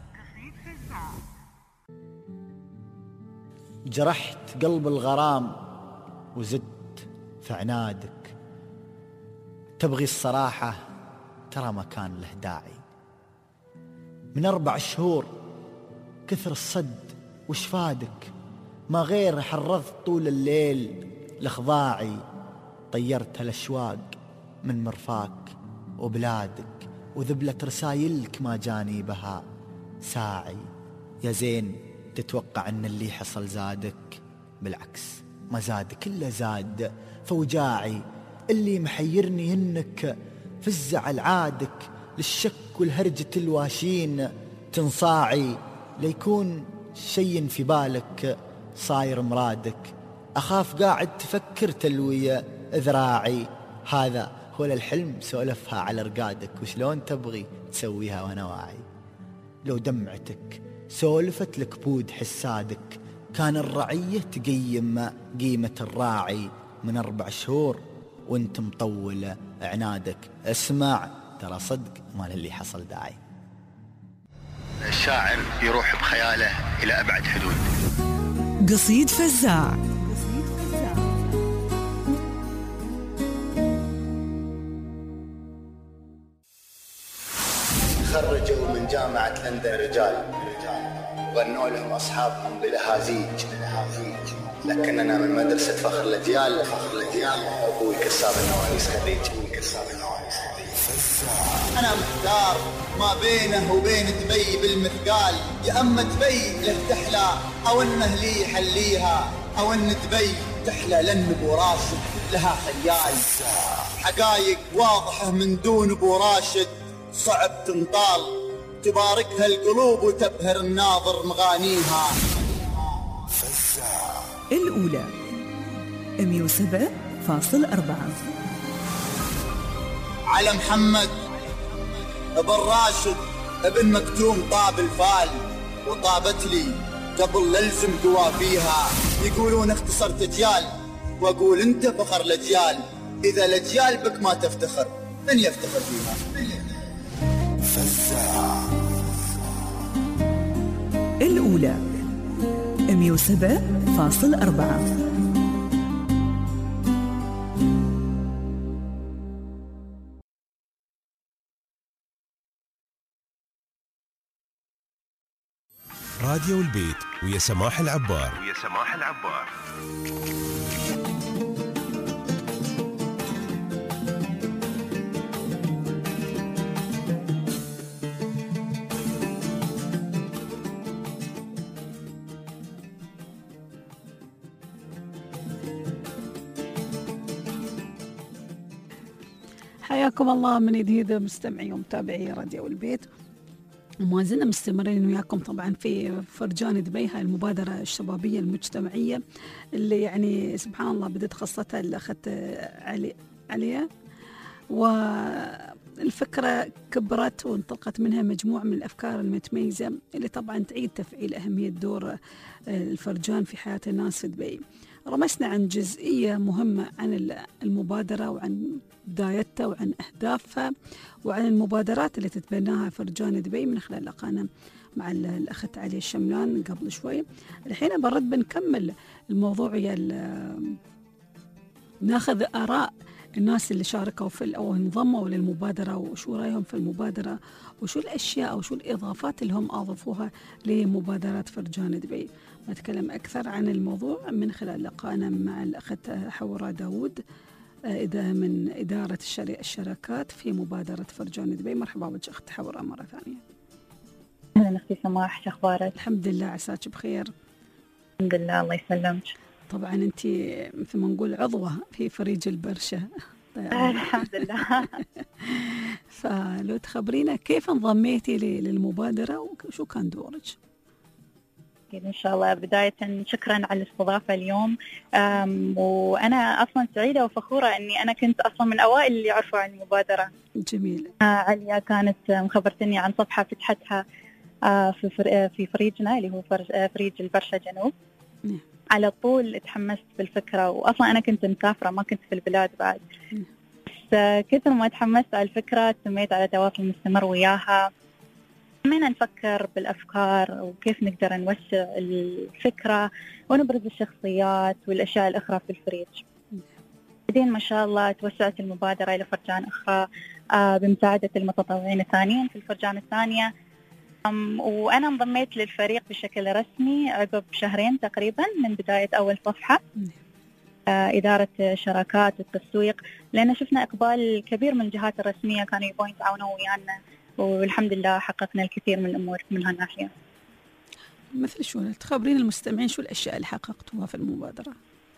جرحت قلب الغرام وزدت في عنادك. تبغي الصراحة ترى ما كان له داعي. من أربع شهور كثر الصد وش فادك، ما غير حرضت طول الليل لخضاعي. طيرت الأشواق من مرفاك وبلادك، وذبلت رسايلك ما جاني بها ساعي. يا زين تتوقع أن اللي حصل زادك، بالعكس ما زادك إلا زاد فوجاعي. اللي محيرني إنك في الزعل عادك للشك والهرجة الواشين تنصاعي. ليكون شيء في بالك صاير مرادك، أخاف قاعد تفكر تلوي ذراعي. هذا هو الحلم سولفها على رقادك، وشلون تبغي تسويها وانا واعي. لو دمعتك سولفت لك بود حسادك، كان الرعية تقيم قيمة الراعي. من أربع شهور وانت مطول عنادك، اسمع ترى صدق ما اللي حصل داعي. الشاعر يروح بخياله إلى أبعد حدود. قصيد فزاع. خرجوا من جامعة لندن رجال غنوا لهم أصحابهم بلهازيج، لكننا من مدرسة فخر الأجيال. فخر الأجيال أبوي كساب النوانيس خريج. أنا محتار ما بينه وبين دبي بالمثقال. يا أما دبي له تحلى أو إنه لي يحليها، أو إن دبي تحلى لأن أبو راشد لها خيال. حقايق واضحة من دون أبو راشد صعب تنطال، تباركها القلوب وتبهر الناظر مغانيها. الأولى مئة وسبعة فاصلة أربعة. على محمد ابن راشد ابن مكتوم طاب الفال، وطابت لي قبل للزم قوافيها. يقولون اختصرت اجيال، واقول انت فخر الاجيال. اذا الاجيال بك ما تفتخر، من يفتخر فيها؟ فزاع الأولى مية وسبعة فاصل أربعة. راديو البيت ويا سماح العبار. ويا سماح العبار. حياكم الله من جديد مستمعي ومتابعي راديو البيت، وما زلنا مستمرين وياكم طبعا في فرجان دبي، هاي المبادرة الشبابية المجتمعية اللي يعني سبحان الله بدت قصتها اللي أخذت علي عليها، والفكرة كبرت وانطلقت منها مجموعة من الأفكار المتميزة اللي طبعا تعيد تفعيل أهمية دور الفرجان في حياة الناس في دبي. رمسنا عن جزئية مهمة عن المبادرة وعن بدايتها وعن أهدافها وعن المبادرات اللي تتبناها فرجان دبي من خلال لقانا مع الأخت علي الشملان قبل شوي. الحين برد بنكمل الموضوع، ناخذ آراء الناس اللي شاركوا في أو انضموا للمبادرة وشو رأيهم في المبادرة وشو الأشياء أو شو الإضافات اللي هم أضافوها لمبادرات فرجان دبي. نتكلم أكثر عن الموضوع من خلال لقانا مع الأخت حورة داود إذا من إدارة الشراكات في مبادرة فرجان دبي. مرحبا بك أخت حورة مرة ثانية. أهلا أختي سماح، شو أخبارك؟ الحمد لله، عساك بخير. الحمد لله، الله يسلمك. طبعا أنت مثل ما نقول عضوة في فريج البرشة. الحمد لله. فلو تخبرينا كيف انضميتي للمبادرة وشو كان دورك؟ إن شاء الله. بداية شكرا على الاستضافة اليوم، وأنا أصلا سعيدة وفخورة أني أنا كنت أصلا من أوائل اللي يعرفوا عن المبادرة. جميل. عليا كانت مخبرتني عن صفحة فتحتها في في فريجنا اللي هو فريج البرشا جنوب. نعم. على طول تحمست بالفكرة، وأصلا أنا كنت مسافرة ما كنت في البلاد بعد، بس كثر ما تحمست على الفكرة تميت على تواصل مستمر وياها. خلينا نفكر بالأفكار وكيف نقدر نوسع الفكرة ونبرز الشخصيات والأشياء الأخرى في الفريج. بعدين ما شاء الله توسعت المبادرة إلى فرجان أخرى بمساعدة المتطوعين الثانيين في الفرجان الثانية، وأنا انضميت للفريق بشكل رسمي عقب شهرين تقريبا من بداية أول صفحة. إدارة شراكات والتسويق، لأن شفنا إقبال كبير من الجهات الرسمية كانوا يبغون يتعاونوا ويانا، والحمد لله حققنا الكثير من الأمور من هالناحية. مثل شو تخبرين المستمعين شو الأشياء اللي حققتوها في المبادرة؟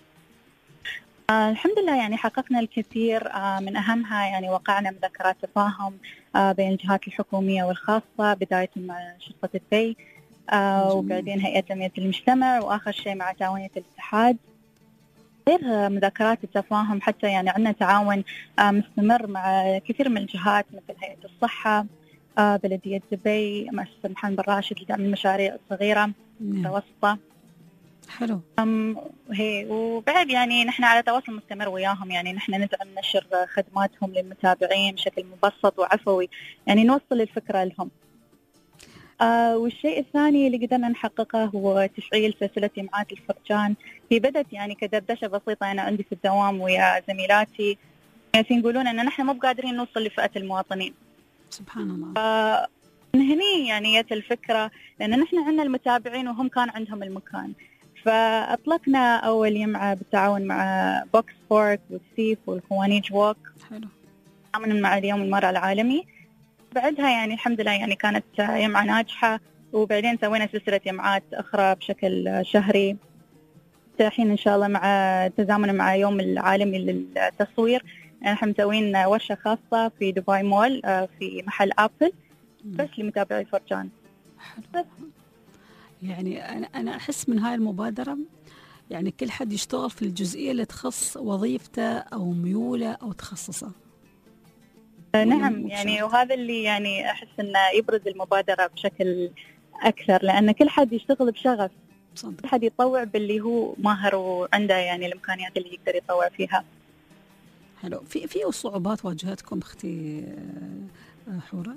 آه الحمد لله يعني حققنا الكثير، آه من أهمها يعني وقعنا مذكرات تفاهم آه بين الجهات الحكومية والخاصة، بداية مع شرطة دبي آه وبعدين هيئة تنمية المجتمع، وآخر شيء مع تعاونية الاتحاد. غير مذكرات التفاهم حتى يعني عندنا تعاون آه مستمر مع كثير من الجهات مثل هيئة الصحة، آه بلدية دبي، مؤسسة محمد بن راشد لدعم المشاريع الصغيرة المتوسطة. حلو. أم هي وبعد يعني نحن على تواصل مستمر وياهم، يعني نحن ندعم نشر خدماتهم للمتابعين بشكل مبسط وعفوي، يعني نوصل الفكرة لهم. آه والشيء الثاني اللي قدرنا نحققه هو تفعيل سلسلة جمعات الفرجان. هي بدت يعني كدردشة بسيطة أنا عندي في الدوام ويا زميلاتي، يعني يقولون أن نحن مو قادرين نوصل لفئة المواطنين. سبحان الله. آه من هني يعني جت الفكرة، لأن نحن عندنا المتابعين وهم كان عندهم المكان، فأطلقنا أول يمعة بالتعاون مع بوكس فورك والسيف والخوانيج ووك. حلو. تعاون مع اليوم المرأة العالمي. بعدها يعني الحمد لله يعني كانت يمعة ناجحة، وبعدين سوينا سلسلة يمعات أخرى بشكل شهري. الحين إن شاء الله مع تزامنا مع يوم العالمي للتصوير نحن مسوين ورشة خاصة في دبي مول في محل أبل بس لمتابعي الفرجان. حلو. يعني أنا أنا أحس من هاي المبادرة يعني كل حد يشتغل في الجزئية اللي تخص وظيفته أو ميوله أو تخصصه. نعم يعني، وهذا اللي يعني أحس أنه يبرز المبادرة بشكل أكثر، لأن كل حد يشتغل بشغف، صدق. كل حد يتطوع باللي هو ماهر وعنده يعني الإمكانيات اللي يقدر يتطوع فيها. حلو. في في صعوبات واجهتكم أختي حورة؟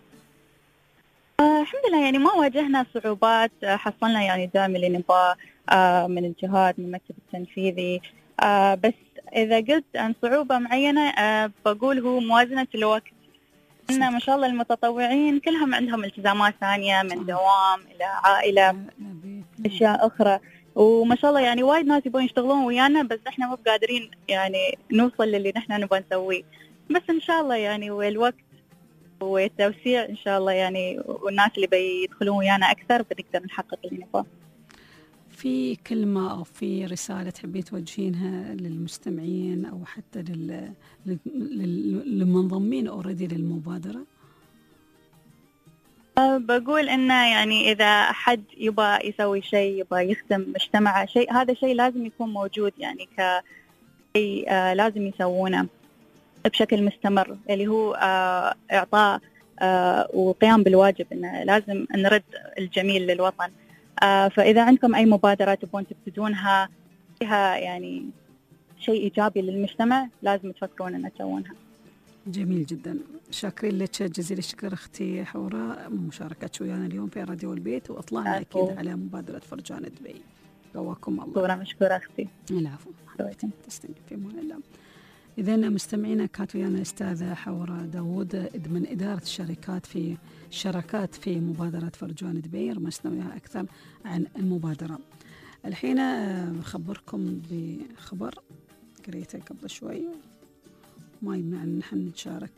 آه الحمد لله يعني ما واجهنا صعوبات، آه حصلنا يعني الدعم اللي نبغاه آه من الجهات، من المكتب التنفيذي. آه بس إذا قلت عن صعوبة معينة آه بقول هو موازنة الوقت. إن ما شاء الله المتطوعين كلهم عندهم التزامات ثانية، من دوام إلى عائلة، أشياء أخرى، وما شاء الله يعني وايد ناس يبون يشتغلون ويانا، بس إحنا مو قادرين يعني نوصل للي نحن نبغى نسويه. بس إن شاء الله يعني والوقت والتوسيع إن شاء الله يعني، والناس اللي بيدخلون ويانا أكثر بنقدر نحقق اللي نبغاه. في كلمة أو في رسالة تحبي توجهينها للمستمعين أو حتى لل... للمنضمين أوريدي للمبادرة؟ أه بقول إنه يعني إذا أحد يبغى يسوي شيء، يبغى يخدم مجتمعه شيء، هذا شيء لازم يكون موجود يعني كشيء آه لازم يسوونه بشكل مستمر، اللي هو آه إعطاء آه وقيام بالواجب، إنه لازم نرد الجميل للوطن. آه فإذا عندكم أي مبادرة تبون تبتدونها فيها يعني شيء إيجابي للمجتمع، لازم تفكرون أن تسوونها. جميل جدا، شاكرين لك جزيل الشكر أختي حورة مشاركتك ويانا اليوم في راديو البيت، وأطلعنا أكيد أوه. على مبادرة فرجان دبي. قواكم الله. شكرا مشكورة أختي. العفو. تستمع في أمان الله. إذا مستمعينا كانت ويانا الأستاذة حورة داوود من إدارة الشركات في شركات في مبادرة فرجان دبي، رمسنا وياها أكثر عن المبادرة. الحين أخبركم بخبر قريته قبل شوي ما يمنع أن نحن نشارك.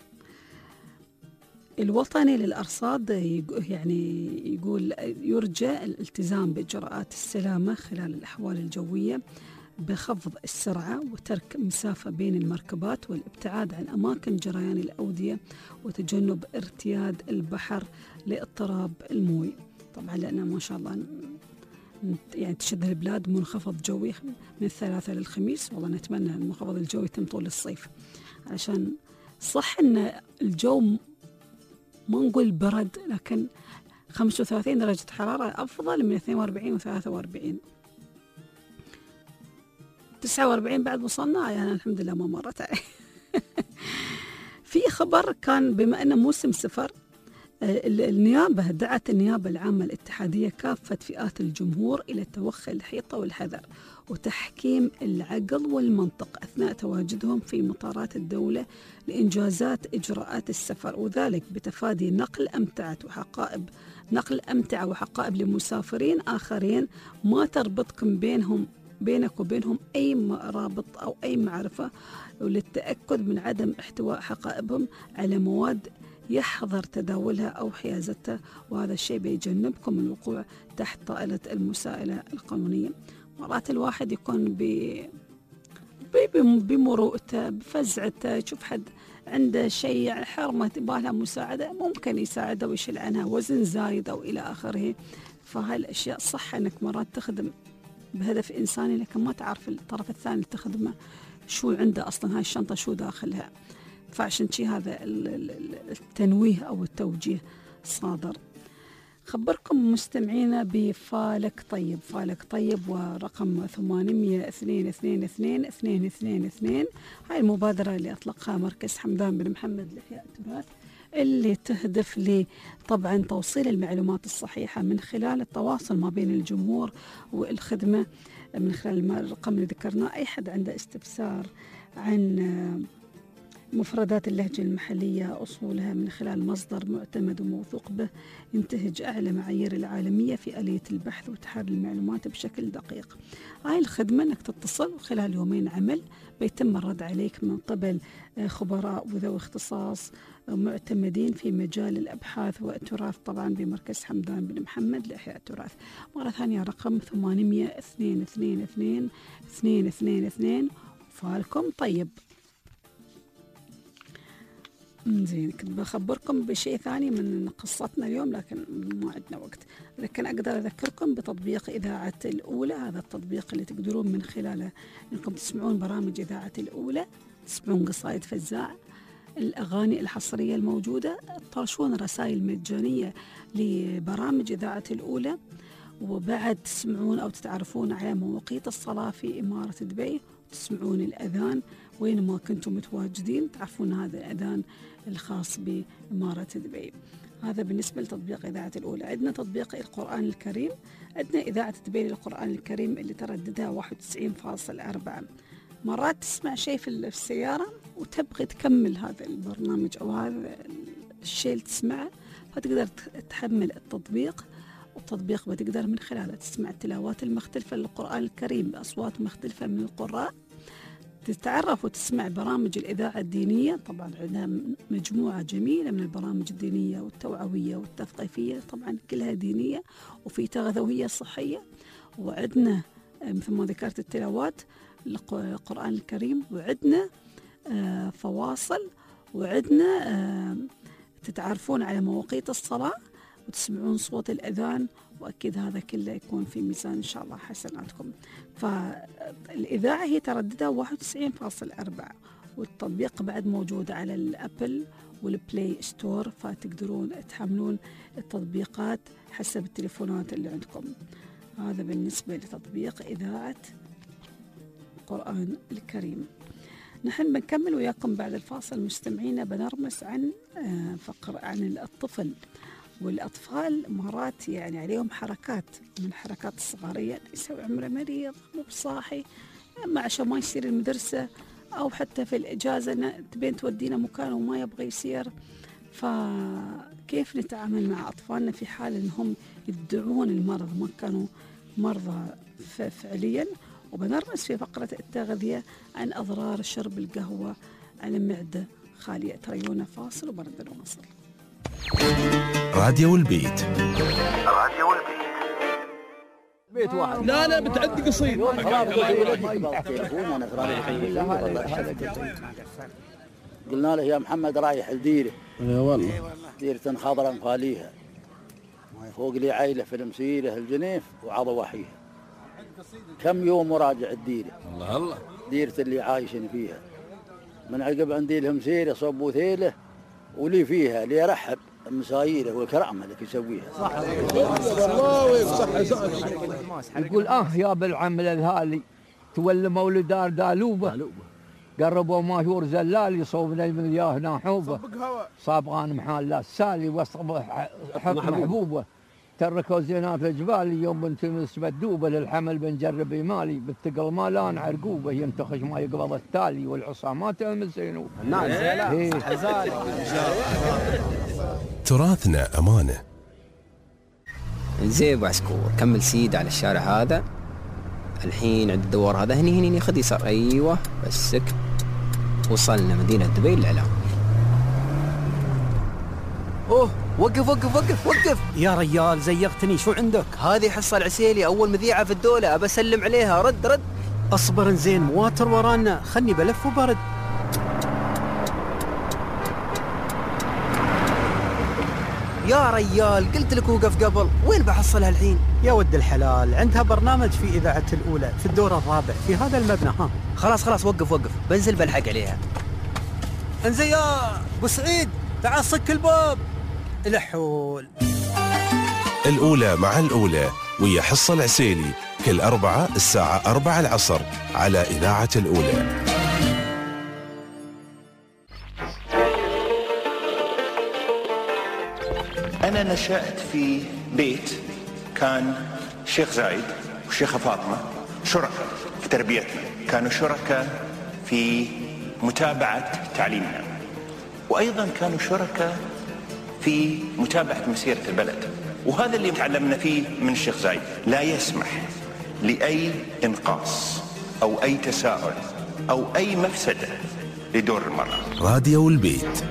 الوطني للأرصاد يعني يقول يرجى الالتزام بإجراءات السلامة خلال الأحوال الجوية، بخفض السرعة وترك مسافة بين المركبات، والابتعاد عن أماكن جريان الأودية، وتجنب ارتياد البحر لاضطراب الموي. طبعا لأن ما شاء الله يعني تشد البلاد منخفض جوي من الثلاثاء للخميس، والله نتمنى المنخفض الجوي يتم طول الصيف، عشان صح أن الجو ما نقول برد، لكن خمسة وثلاثين درجة حرارة أفضل من اثنين وأربعين وثلاثة وأربعين. تسعة وأربعين بعد وصلنا يعني الحمد لله ما مرت علي. في خبر كان بما أنه موسم سفر، النيابة دعت النيابة العامة الاتحادية كافة فئات الجمهور إلى توخي الحيطة والحذر وتحكيم العقل والمنطق أثناء تواجدهم في مطارات الدولة لإنجازات إجراءات السفر، وذلك بتفادي نقل أمتعة وحقائب نقل أمتعة وحقائب لمسافرين آخرين ما تربطكم بينهم بينك وبينهم أي رابط أو أي معرفة، وللتأكد من عدم احتواء حقائبهم على مواد يحظر تداولها أو حيازتها، وهذا الشيء بيجنبكم من الوقوع تحت طائلة المساءلة القانونية. مرات الواحد يكون بمروءته بفزعته، يشوف حد عنده شيء حرمة تبالها مساعدة ممكن يساعده ويشيل عنها وزن زايد أو إلى آخره. فهاي الأشياء صح أنك مرات تخدم بهدف إنساني، لكن ما تعرف الطرف الثاني اللي تخدمه شو عنده أصلا، هاي الشنطة شو داخلها. فعشان شي هذا التنويه أو التوجيه صادر. خبركم مستمعينا بفالك طيب. فالك طيب ورقم ثمانمية اثنين اثنين اثنين اثنين اثنين اثنين. هاي المبادرة اللي أطلقها مركز حمدان بن محمد لإحياء التراث، اللي تهدف لي طبعا توصيل المعلومات الصحيحة من خلال التواصل ما بين الجمهور والخدمة من خلال الرقم اللي ذكرناه. أي حد عنده استفسار عن مفردات اللهجة المحلية أصولها من خلال مصدر معتمد وموثوق به ينتهج أعلى معايير العالمية في آلية البحث وتحرير المعلومات بشكل دقيق. هاي الخدمة أنك تتصل وخلال يومين عمل بيتم الرد عليك من قبل خبراء وذوي اختصاص معتمدين في مجال الأبحاث والتراث، طبعا بمركز حمدان بن محمد لإحياء التراث. مرة ثانية رقم ثمانمية اثنين اثنين اثنين اثنين اثنين اثنين. فالكم طيب. زين، كنت بخبركم بشيء ثاني من قصتنا اليوم لكن ما عندنا وقت، لكن أقدر أذكركم بتطبيق إذاعة الأولى. هذا التطبيق اللي تقدرون من خلاله أنكم تسمعون برامج إذاعة الأولى، تسمعون قصائد فزاع، الأغاني الحصرية الموجودة، تطرشون رسائل مجانية لبرامج إذاعة الأولى، وبعد تسمعون أو تتعرفون على مواقيت الصلاة في إمارة دبي، تسمعون الأذان وينما كنتم متواجدين، تعرفون هذا الأذان الخاص بإمارة دبي. هذا بالنسبة لتطبيق إذاعة الأولى. عندنا تطبيق القرآن الكريم، عندنا إذاعة دبي للقرآن الكريم اللي ترددها واحد وتسعين فاصلة أربعة. مرات تسمع شيء في السيارة وتبغي تكمل هذا البرنامج أو هذا الشيء اللي تسمعه، فتقدر تحمل التطبيق، والتطبيق بتقدر من خلاله تسمع التلاوات المختلفة للقرآن الكريم بأصوات مختلفة من القراء، تتعرف وتسمع برامج الإذاعة الدينية. طبعا عندنا مجموعة جميلة من البرامج الدينية والتوعوية والتثقيفية، طبعا كلها دينية وفي تغذوية صحية. وعندنا مثل ما ذكرت التلاوات القرآن الكريم، وعندنا فواصل، وعندنا تتعرفون على مواقيت الصلاة وتسمعون صوت الأذان، وأكيد هذا كله يكون في ميزان إن شاء الله حسناتكم. فالإذاعة هي ترددها واحد وتسعين فاصلة أربعة، والتطبيق بعد موجود على الأبل والبلاي ستور، فتقدرون تحملون التطبيقات حسب التليفونات اللي عندكم. هذا بالنسبة لتطبيق إذاعة القرآن الكريم. نحن بنكمل وياكم بعد الفاصل مستمعينا، بنرمس عن فقر عن الطفل والأطفال. مرات يعني عليهم حركات من الحركات الصغارية، يسوي عمره مريض مو بصاحي، أما عشان ما يصير المدرسة أو حتى في الإجازة تبين تودينا مكان وما يبغى يصير. فكيف نتعامل مع أطفالنا في حال أنهم يدعون المرض ما كانوا مرضى فعليا؟ وبنرمس في فقرة التغذية عن أضرار شرب القهوة على معدة خالية. تريونا فاصل وبرد نواصل. راديو البيت. راديو البيت. بيت واحد. لا لا بتعدي قصير. قلنا له يا محمد رايح الديره. اي والله. ديره خضراء مخاليها. فوق لي عيله في المسيره الجنيف وعضوحيها. كم يوم وراجع الديره. الله الله. ديره اللي عايشين فيها. من عقب عندي لهم سيره صبوا ثيله ولي فيها اللي يرحب مسايره والكرامه اللي يسويها. صح الله ويصح صح. يقول اه يا بالعم الهالي تولى مولد دار دالوبه قربوا ماجور زلال يصوبنا من ياه ناحوبه صابغان محال لا السالي وسط حب محبوبه تركوا زينات الجبال يوم بنت مسبدوبه للحمل بنجرب مالي بالثقل مالان عرقوبه ينتخش ما يقبض التالي والعصامات المسينوب. تراثنا أمانة. زين ابو عسكور كمل سيد على الشارع هذا الحين عند الدوار هذا هني هني خذ يسار. ايوه بسك وصلنا مدينة دبي الإعلام. اوه وقف وقف وقف وقف يا ريال زيغتني. شو عندك؟ هذه حصة العسيلي أول مذيعة في الدولة أبى أسلم عليها. رد رد. أصبر زين مواتر ورانا خلني بلف وبرد. يا ريال قلت لك وقف قبل. وين بحصلها الحين؟ يا ود الحلال عندها برنامج في إذاعة الأولى في الدور الرابع في هذا المبنى. ها خلاص خلاص وقف وقف بنزل بلحق عليها. انزين يا ابو سعيد تعال صك الباب. الحول الأولى مع الأولى ويا حصة العسيلي كل أربعة الساعة أربعة العصر على إذاعة الأولى. أنا نشأت في بيت كان الشيخ زايد والشيخة فاطمة شركاء في تربيتنا، كانوا شركاء في متابعة تعليمنا، وأيضا كانوا شركاء في متابعة مسيرة البلد. وهذا اللي تعلمنا فيه من الشيخ زايد، لا يسمح لأي إنقاص أو أي تساؤل أو أي مفسدة لدور المرأة. راديو البيت.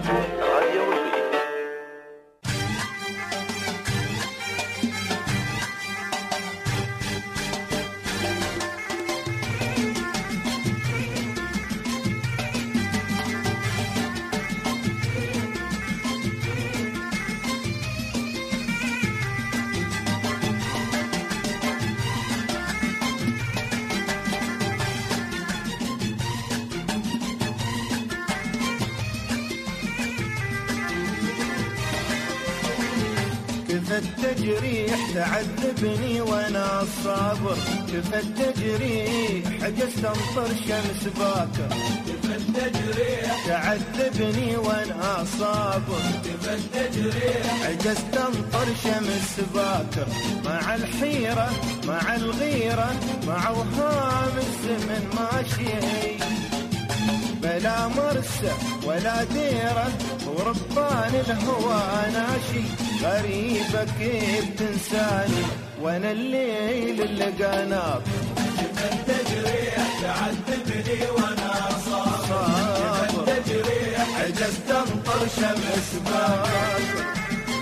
التجريح تعذبني وانا الصابر، كفى التجريح عجزت انطر شمس باكر، كفى التجريح تعذبني وانا صابر، كفى التجريح عجزت انطر شمس باكر، مع الحيرة مع الغيرة مع اوهام الزمن ماشي، بلا مرسى ولا ديرة وربان الهوى ناشي، غريبة كيف تنساني وانا الليل اللي قناط، كيف التجريح تعذبني وانا صابر، كيف التجريح عجزت انطر شمس باكر.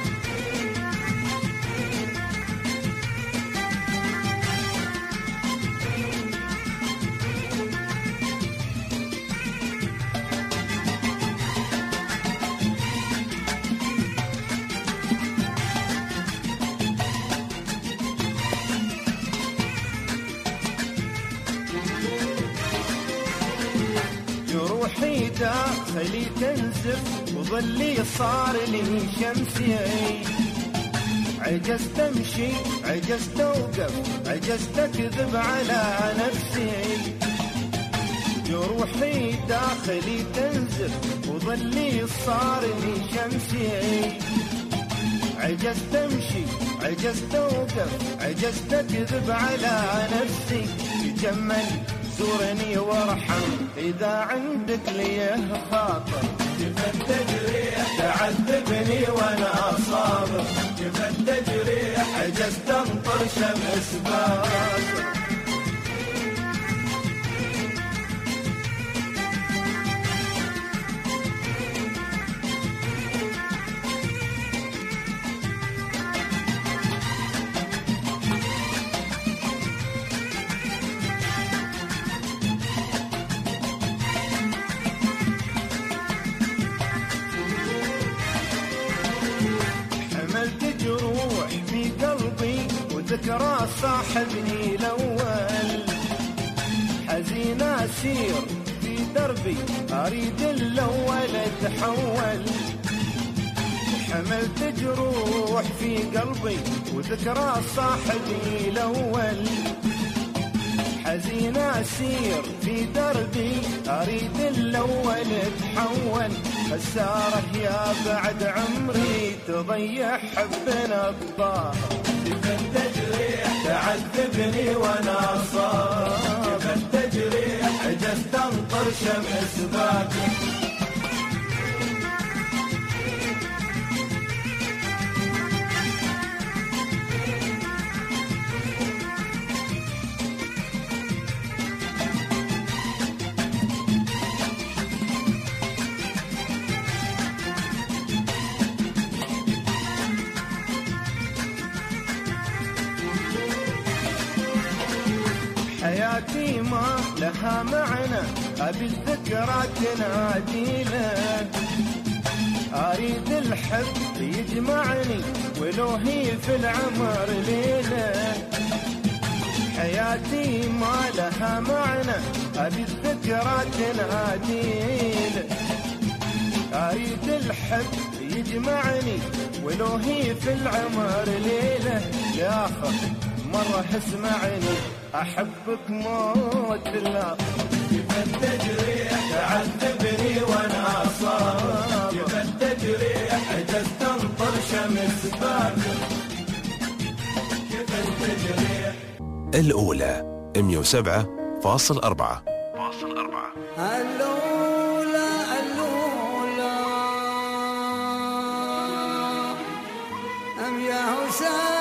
جروحي داخلي تنزف وظلي صار لي شمسي، عجزت امشي عجزت اوقف عجزت اكذب على نفسي، جروحي داخلي تنزف وظلي صار لي شمسي، عجزت امشي عجزت اوقف عجزت اكذب على نفسي، تجمل زورني وارحم إذا عندك ليه خاطر، كيف التجريح تعذبني وأنا صابر، كيف التجريح عجزت أنطر شمس باكر. ذكرى صاحبني الأول، حزين أسير في دربي أريد الأول أتحول، حملت جروح في قلبي وذكرى صاحبي الأول، حزين أسير في دربي أريد الأول أتحول، خسارة يا بعد عمري تضيع حبنا الظاهر، كيف التجريح تعذبني وانا صابر، كيف التجريح عجزت انطر شمس باكر. حياتي ما لها معنى أبي الذكرى تنادي له، أريد الحب يجمعني ولو هي في العمر ليلة، حياتي ما لها معنى أبي الذكرى تنادي له، أريد الحب يجمعني ولو هي في العمر ليلة، يا آخر مرة اسمعني أحبك موت النار، كيف التجريح تعذبني وأنا صابر، كيف التجريح عجزت أنطر شمس باكر، كيف التجريح. الأولى مية وسبعة فاصل أربعة فاصل أربعة. الأولى الأولى مية وسبعة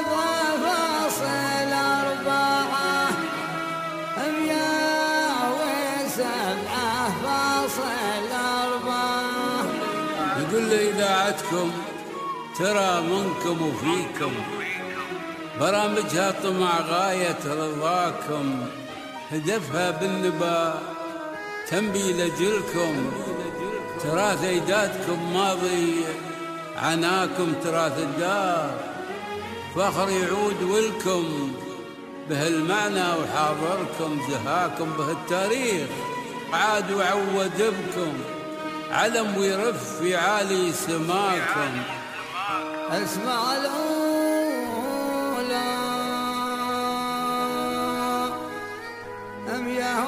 يقول لي إذاعتكم ترى منكم وفيكم، برامجها طمع غاية رضاكم، هدفها بالنبا تنبي لجلكم، تراث أجدادكم ماضي عناكم تراث الدار، فخر يعود ولكم بهالمعنى وحاضركم، زهاكم بهالتاريخ عاد وعود بكم، علم ويرف في عالي سماكم. اسمع الأول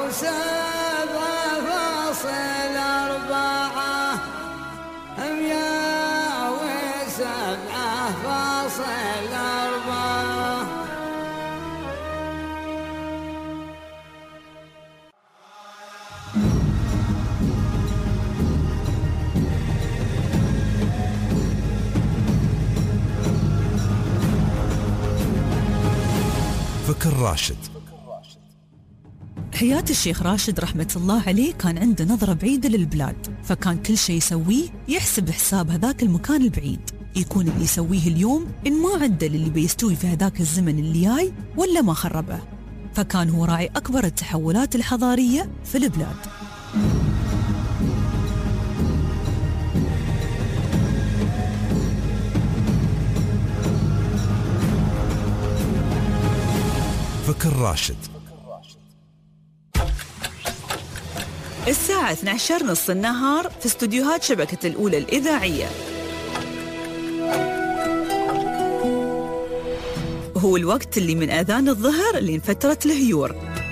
وسبعة فاصل أربعة مية وسبعة فاصل أربعة. فكر راشد. حياة الشيخ راشد رحمة الله عليه كان عنده نظرة بعيدة للبلاد، فكان كل شيء يسويه يحسب حساب هذاك المكان البعيد، يكون اللي يسويه اليوم إن ما عدل اللي بيستوي في هذاك الزمن اللي جاي ولا ما خربه، فكان هو راعي أكبر التحولات الحضارية في البلاد. فكر راشد. الساعة اثنتي عشرة نص النهار في استوديوهات شبكة الأولى الإذاعية. هو الوقت اللي من آذان الظهر لين فترة الهيور.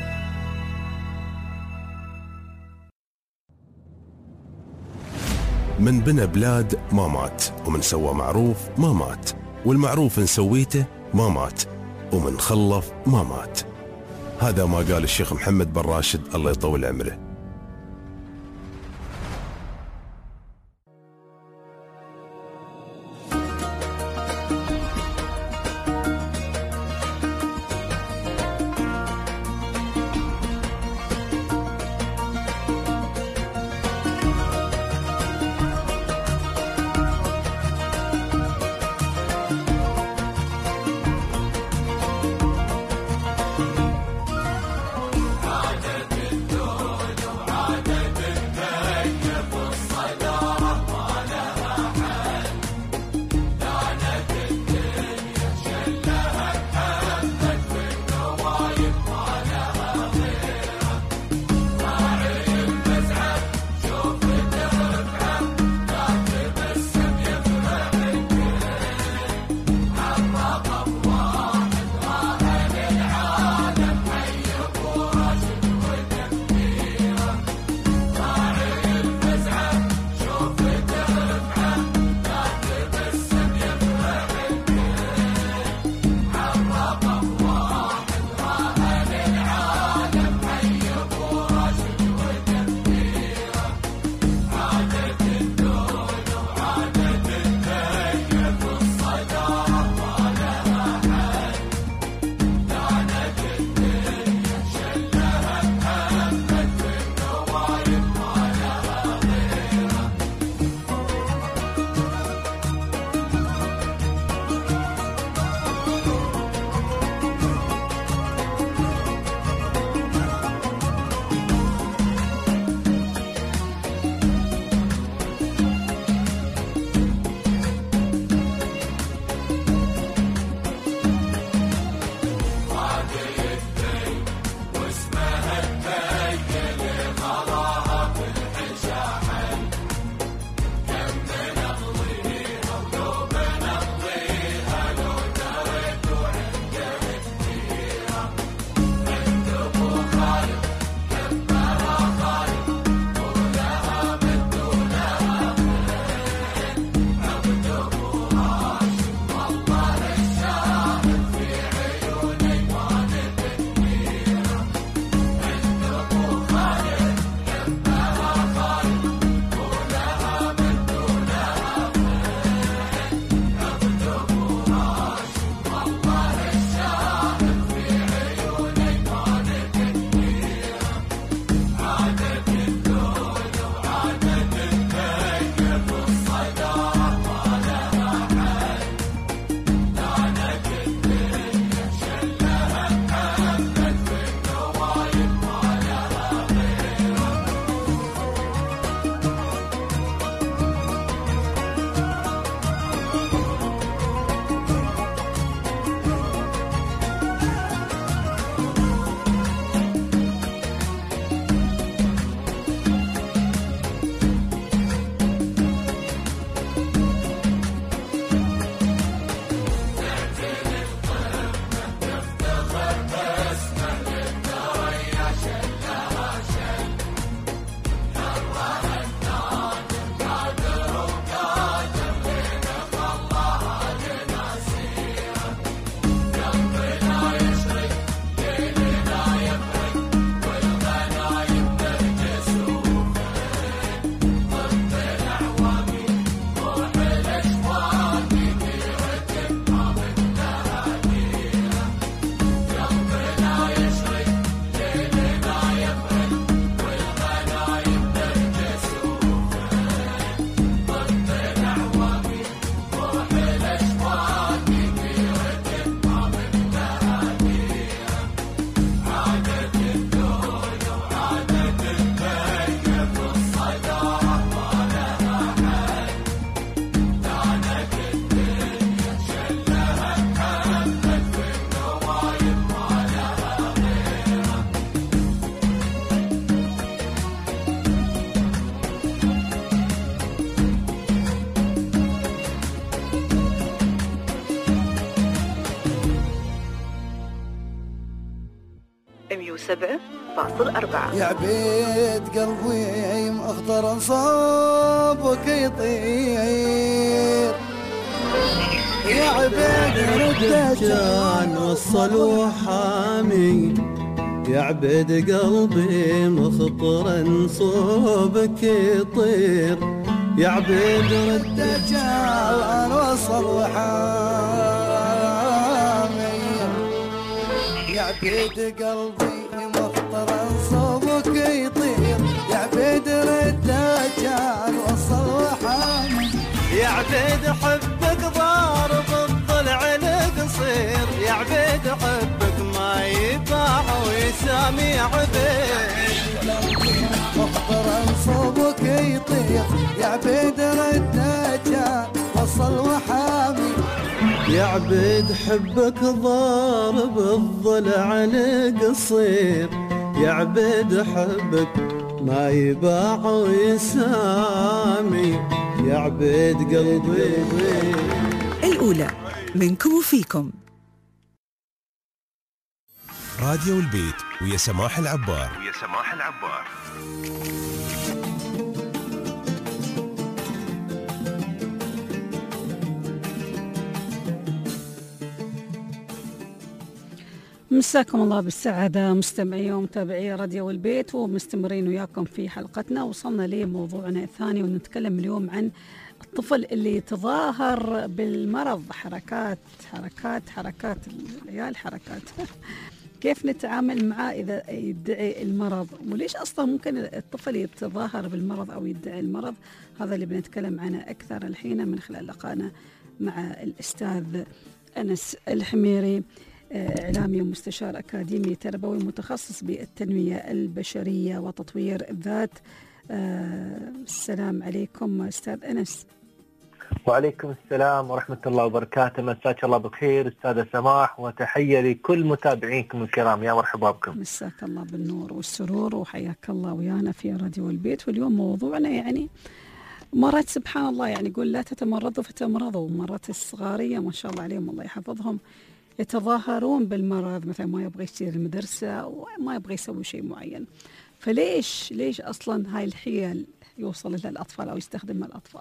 من بنى بلاد ما مات، ومن سوى معروف ما مات، والمعروف إن سويته ما مات، ومن خلف ما مات. هذا ما قال الشيخ محمد بن راشد الله يطول عمره. عادت الدنيا وسبعة فاصل أربعة. يا عبيد قلبي مخضر صوبك يطير، يا عبيد الدجال وصل وحامي، يا عبيد قلبي مخطر صوبك يطير، يا عبيد الدجال وصل وحامي، يا عبيد قلبي مخطر صوبك يطير، يا عبيد الدجال وصل وحامي، يا عبيد حبك ضارب الضلع القصير، يا عبيد حبك ما يباع ويسامي، يا عبيد مخطر صوبك يطير، يا عبيد الدجال وصل وحامي، يا عبيد حبك ضارب الضلع القصير، يا عبيد حبك ما يباع ويسامي، يا عبيد قلبي. الأولى منكم وفيكم. راديو البيت ويا سماح العبار. ويا سماح العبار. مساكم الله بالسعادة مستمعي ومتابعي راديو البيت، ومستمرين وياكم في حلقتنا. وصلنا لموضوعنا الثاني، ونتكلم اليوم عن الطفل اللي يتظاهر بالمرض. حركات حركات حركات العيال حركات كيف نتعامل معاه إذا يدعي المرض؟ وليش أصلا ممكن الطفل يتظاهر بالمرض أو يدعي المرض؟ هذا اللي بنتكلم عنه أكثر الحين من خلال لقائنا مع الأستاذ أنس الحميري، إعلامي ومستشار أكاديمي تربوي متخصص بالتنمية البشرية وتطوير الذات. السلام عليكم أستاذ أنس. وعليكم السلام ورحمة الله وبركاته. مساك الله بخير أستاذة سماح، وتحية لكل متابعينكم الكرام. يا مرحبا بكم. مساك الله بالنور والسرور، وحياك الله ويانا في راديو البيت. واليوم موضوعنا يعني مرات سبحان الله، يعني يقول لا تتمرضوا فتمرضوا. مرات الصغارية ما شاء الله عليهم الله يحفظهم يتظاهرون بالمرض، مثلا ما يبغى يصير المدرسة وما يبغى يسوي شيء معين. فليش ليش أصلا هاي الحيل يوصل لها الأطفال أو يستخدمها الأطفال؟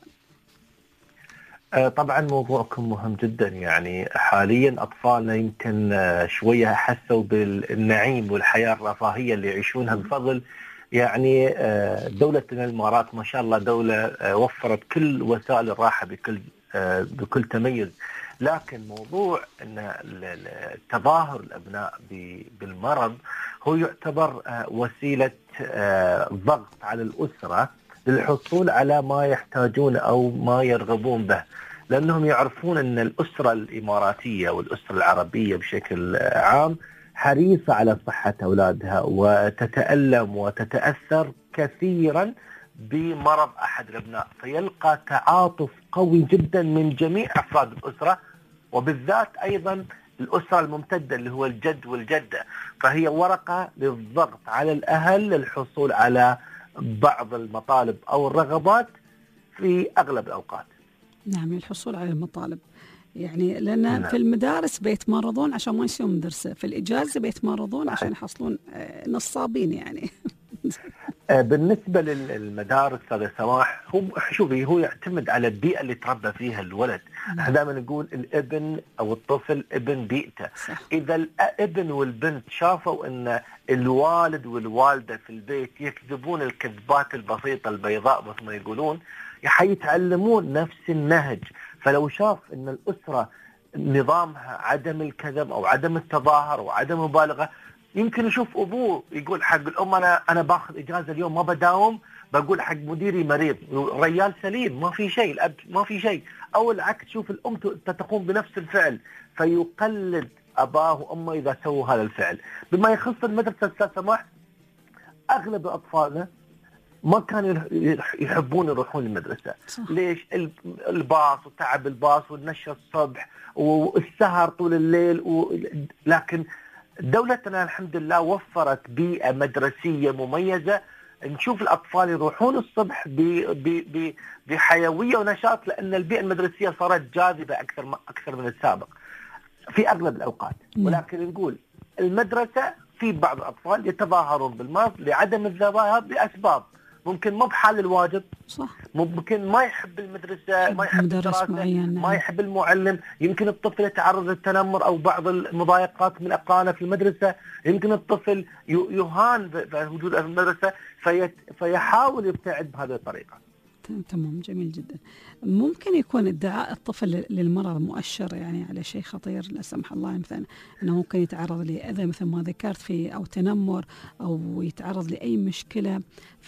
طبعا موضوعكم مهم جدا. يعني حاليا أطفالنا يمكن شوية حسوا بالنعيم والحياة الرفاهية اللي يعيشونها بفضل يعني دولة الإمارات. ما شاء الله دولة وفرت كل وسائل الراحة بكل بكل تميز. لكن موضوع أن تظاهر الأبناء بالمرض هو يعتبر وسيلة ضغط على الأسرة للحصول على ما يحتاجون أو ما يرغبون به، لأنهم يعرفون أن الأسرة الإماراتية والأسرة العربية بشكل عام حريصة على صحة أولادها، وتتألم وتتأثر كثيرا بمرض أحد الأبناء، فيلقى تعاطف قوي جدا من جميع أفراد الأسرة، وبالذات أيضا الأسرة الممتدة اللي هو الجد والجدة. فهي ورقة للضغط على الأهل للحصول على بعض المطالب أو الرغبات في أغلب الأوقات. نعم، الحصول على المطالب. يعني لأن نعم. في المدارس بيتمرضون عشان ما يسوون مدرسة، في الإجازة بيتمرضون عشان يحصلون نصابين يعني. بالنسبة للمدارس هذا سماح، هو شوفي هو يعتمد على البيئة اللي تربى فيها الولد. احنا دائما نقول الابن أو الطفل ابن بيئته. صح. إذا الابن والبنت شافوا أن الوالد والوالدة في البيت يكذبون الكذبات البسيطة البيضاء مثل ما يقولون، حيتعلمون نفس النهج. فلو شاف أن الأسرة نظامها عدم الكذب أو عدم التظاهر أو عدم المبالغة، يمكن يشوف أبوه يقول حق الأم أنا أنا باخذ إجازة اليوم ما بداوم، بقول حق مديري مريض، الرجال سليم ما في شيء، الأب ما في شيء. أو العكس، شوف الأم تقوم بنفس الفعل فيقلد أباه وأمه إذا سووا هذا الفعل. بما يخص المدرسة أستاذ سماح، أغلب أطفالنا ما كانوا يحبون يروحون المدرسة. صح. ليش؟ الباص وتعب الباص والنشة الصبح والسهر طول الليل و... لكن دولتنا الحمد لله وفرت بيئة مدرسية مميزة، نشوف الأطفال يروحون الصبح ب... ب... ب... بحيوية ونشاط، لأن البيئة المدرسية صارت جاذبة أكثر أكثر من السابق في أغلب الأوقات. ولكن نقول المدرسة في بعض الأطفال يتظاهرون بالمرض لعدم الذهاب لأسباب، ممكن مو بحال الواجب، صح، ممكن ما يحب المدرسة، ما يحب الدراسة، معين. ما يحب المعلم، يمكن الطفل يتعرض للتنمر أو بعض المضايقات من أقرانه في المدرسة، يمكن الطفل يهان بوجود في المدرسة فيحاول يبتعد بهذه الطريقة. تمام، جميل جدا. ممكن يكون ادعاء الطفل للمرض مؤشر يعني على شيء خطير لا سمح الله، مثلا انه ممكن يتعرض لأذى مثل ما ذكرت في او تنمر او يتعرض لأي مشكلة،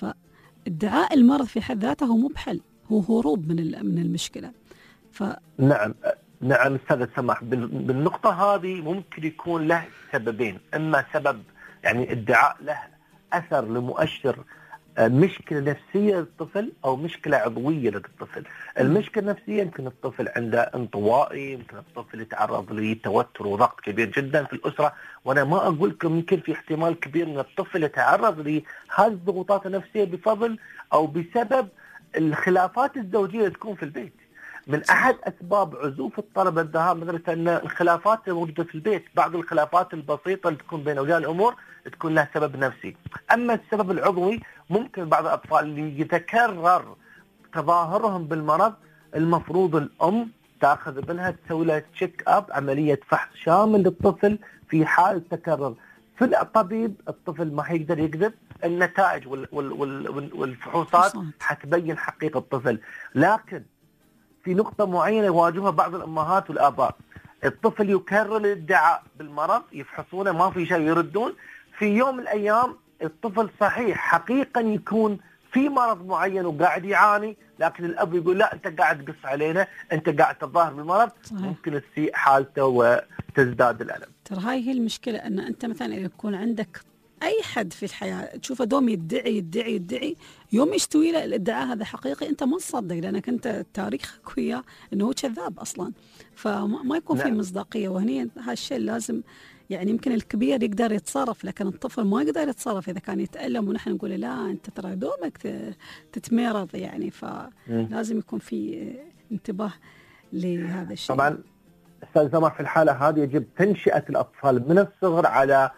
فادعاء المرض في حد ذاته مو بحل، هو هروب من من المشكلة. ف نعم نعم استاذ سماح، بالنقطة هذه ممكن يكون له سببين، اما سبب يعني ادعاء له اثر لمؤشر مشكلة نفسية للطفل أو مشكلة عضوية للطفل. المشكلة النفسية يمكن الطفل عنده انطوائي، يمكن الطفل يتعرض لتوتر وضغط كبير جدا في الأسرة، وأنا ما أقول لكم يمكن في احتمال كبير أن الطفل يتعرض لهذه الضغوطات النفسية بفضل أو بسبب الخلافات الزوجية اللي تكون في البيت. من أحد أسباب عزوف الطلبة الذهاب مدرسة أن الخلافات الموجودة في البيت، بعض الخلافات البسيطة اللي تكون بين أولياء الأمور تكون لها سبب نفسي. أما السبب العضوي ممكن بعض الأطفال اللي يتكرر تظاهرهم بالمرض، المفروض الأم تأخذ ابنها تسوي له تشيك أب، عملية فحص شامل للطفل في حال تكرر. في الطبيب الطفل ما يقدر يكذب، النتائج وال وال وال والفحوصات حتبين حقيقة الطفل. لكن في نقطة معينة يواجهها بعض الأمهات والآباء، الطفل يكرر الادعاء بالمرض، يفحصونه ما في شيء يردون، في يوم من الأيام الطفل صحيح حقيقة يكون في مرض معين وقاعد يعاني، لكن الأب يقول لا أنت قاعد تقص علينا، أنت قاعد تظاهر بالمرض، صحيح. ممكن تسيء حالته وتزداد الألم. ترى هاي هي المشكلة، أن أنت مثلا يكون عندك أي حد في الحياة تشوفه دوم يدعي يدعي يدعي، يوم يستوي له الادعاء هذا حقيقي أنت ما تصدق، لأنك أنت تاريخك وياه أنه هو كذاب أصلا، فما يكون نعم. في مصداقية. وهني هالشيء لازم يعني يمكن الكبير يقدر يتصرف، لكن الطفل ما يقدر يتصرف إذا كان يتألم ونحن نقول لا أنت ترى دومك تتمرض يعني، فلازم يكون في انتباه لهذا الشيء. طبعا أستاذ سماح في الحالة هذه يجب تنشئة الأطفال من الصغر على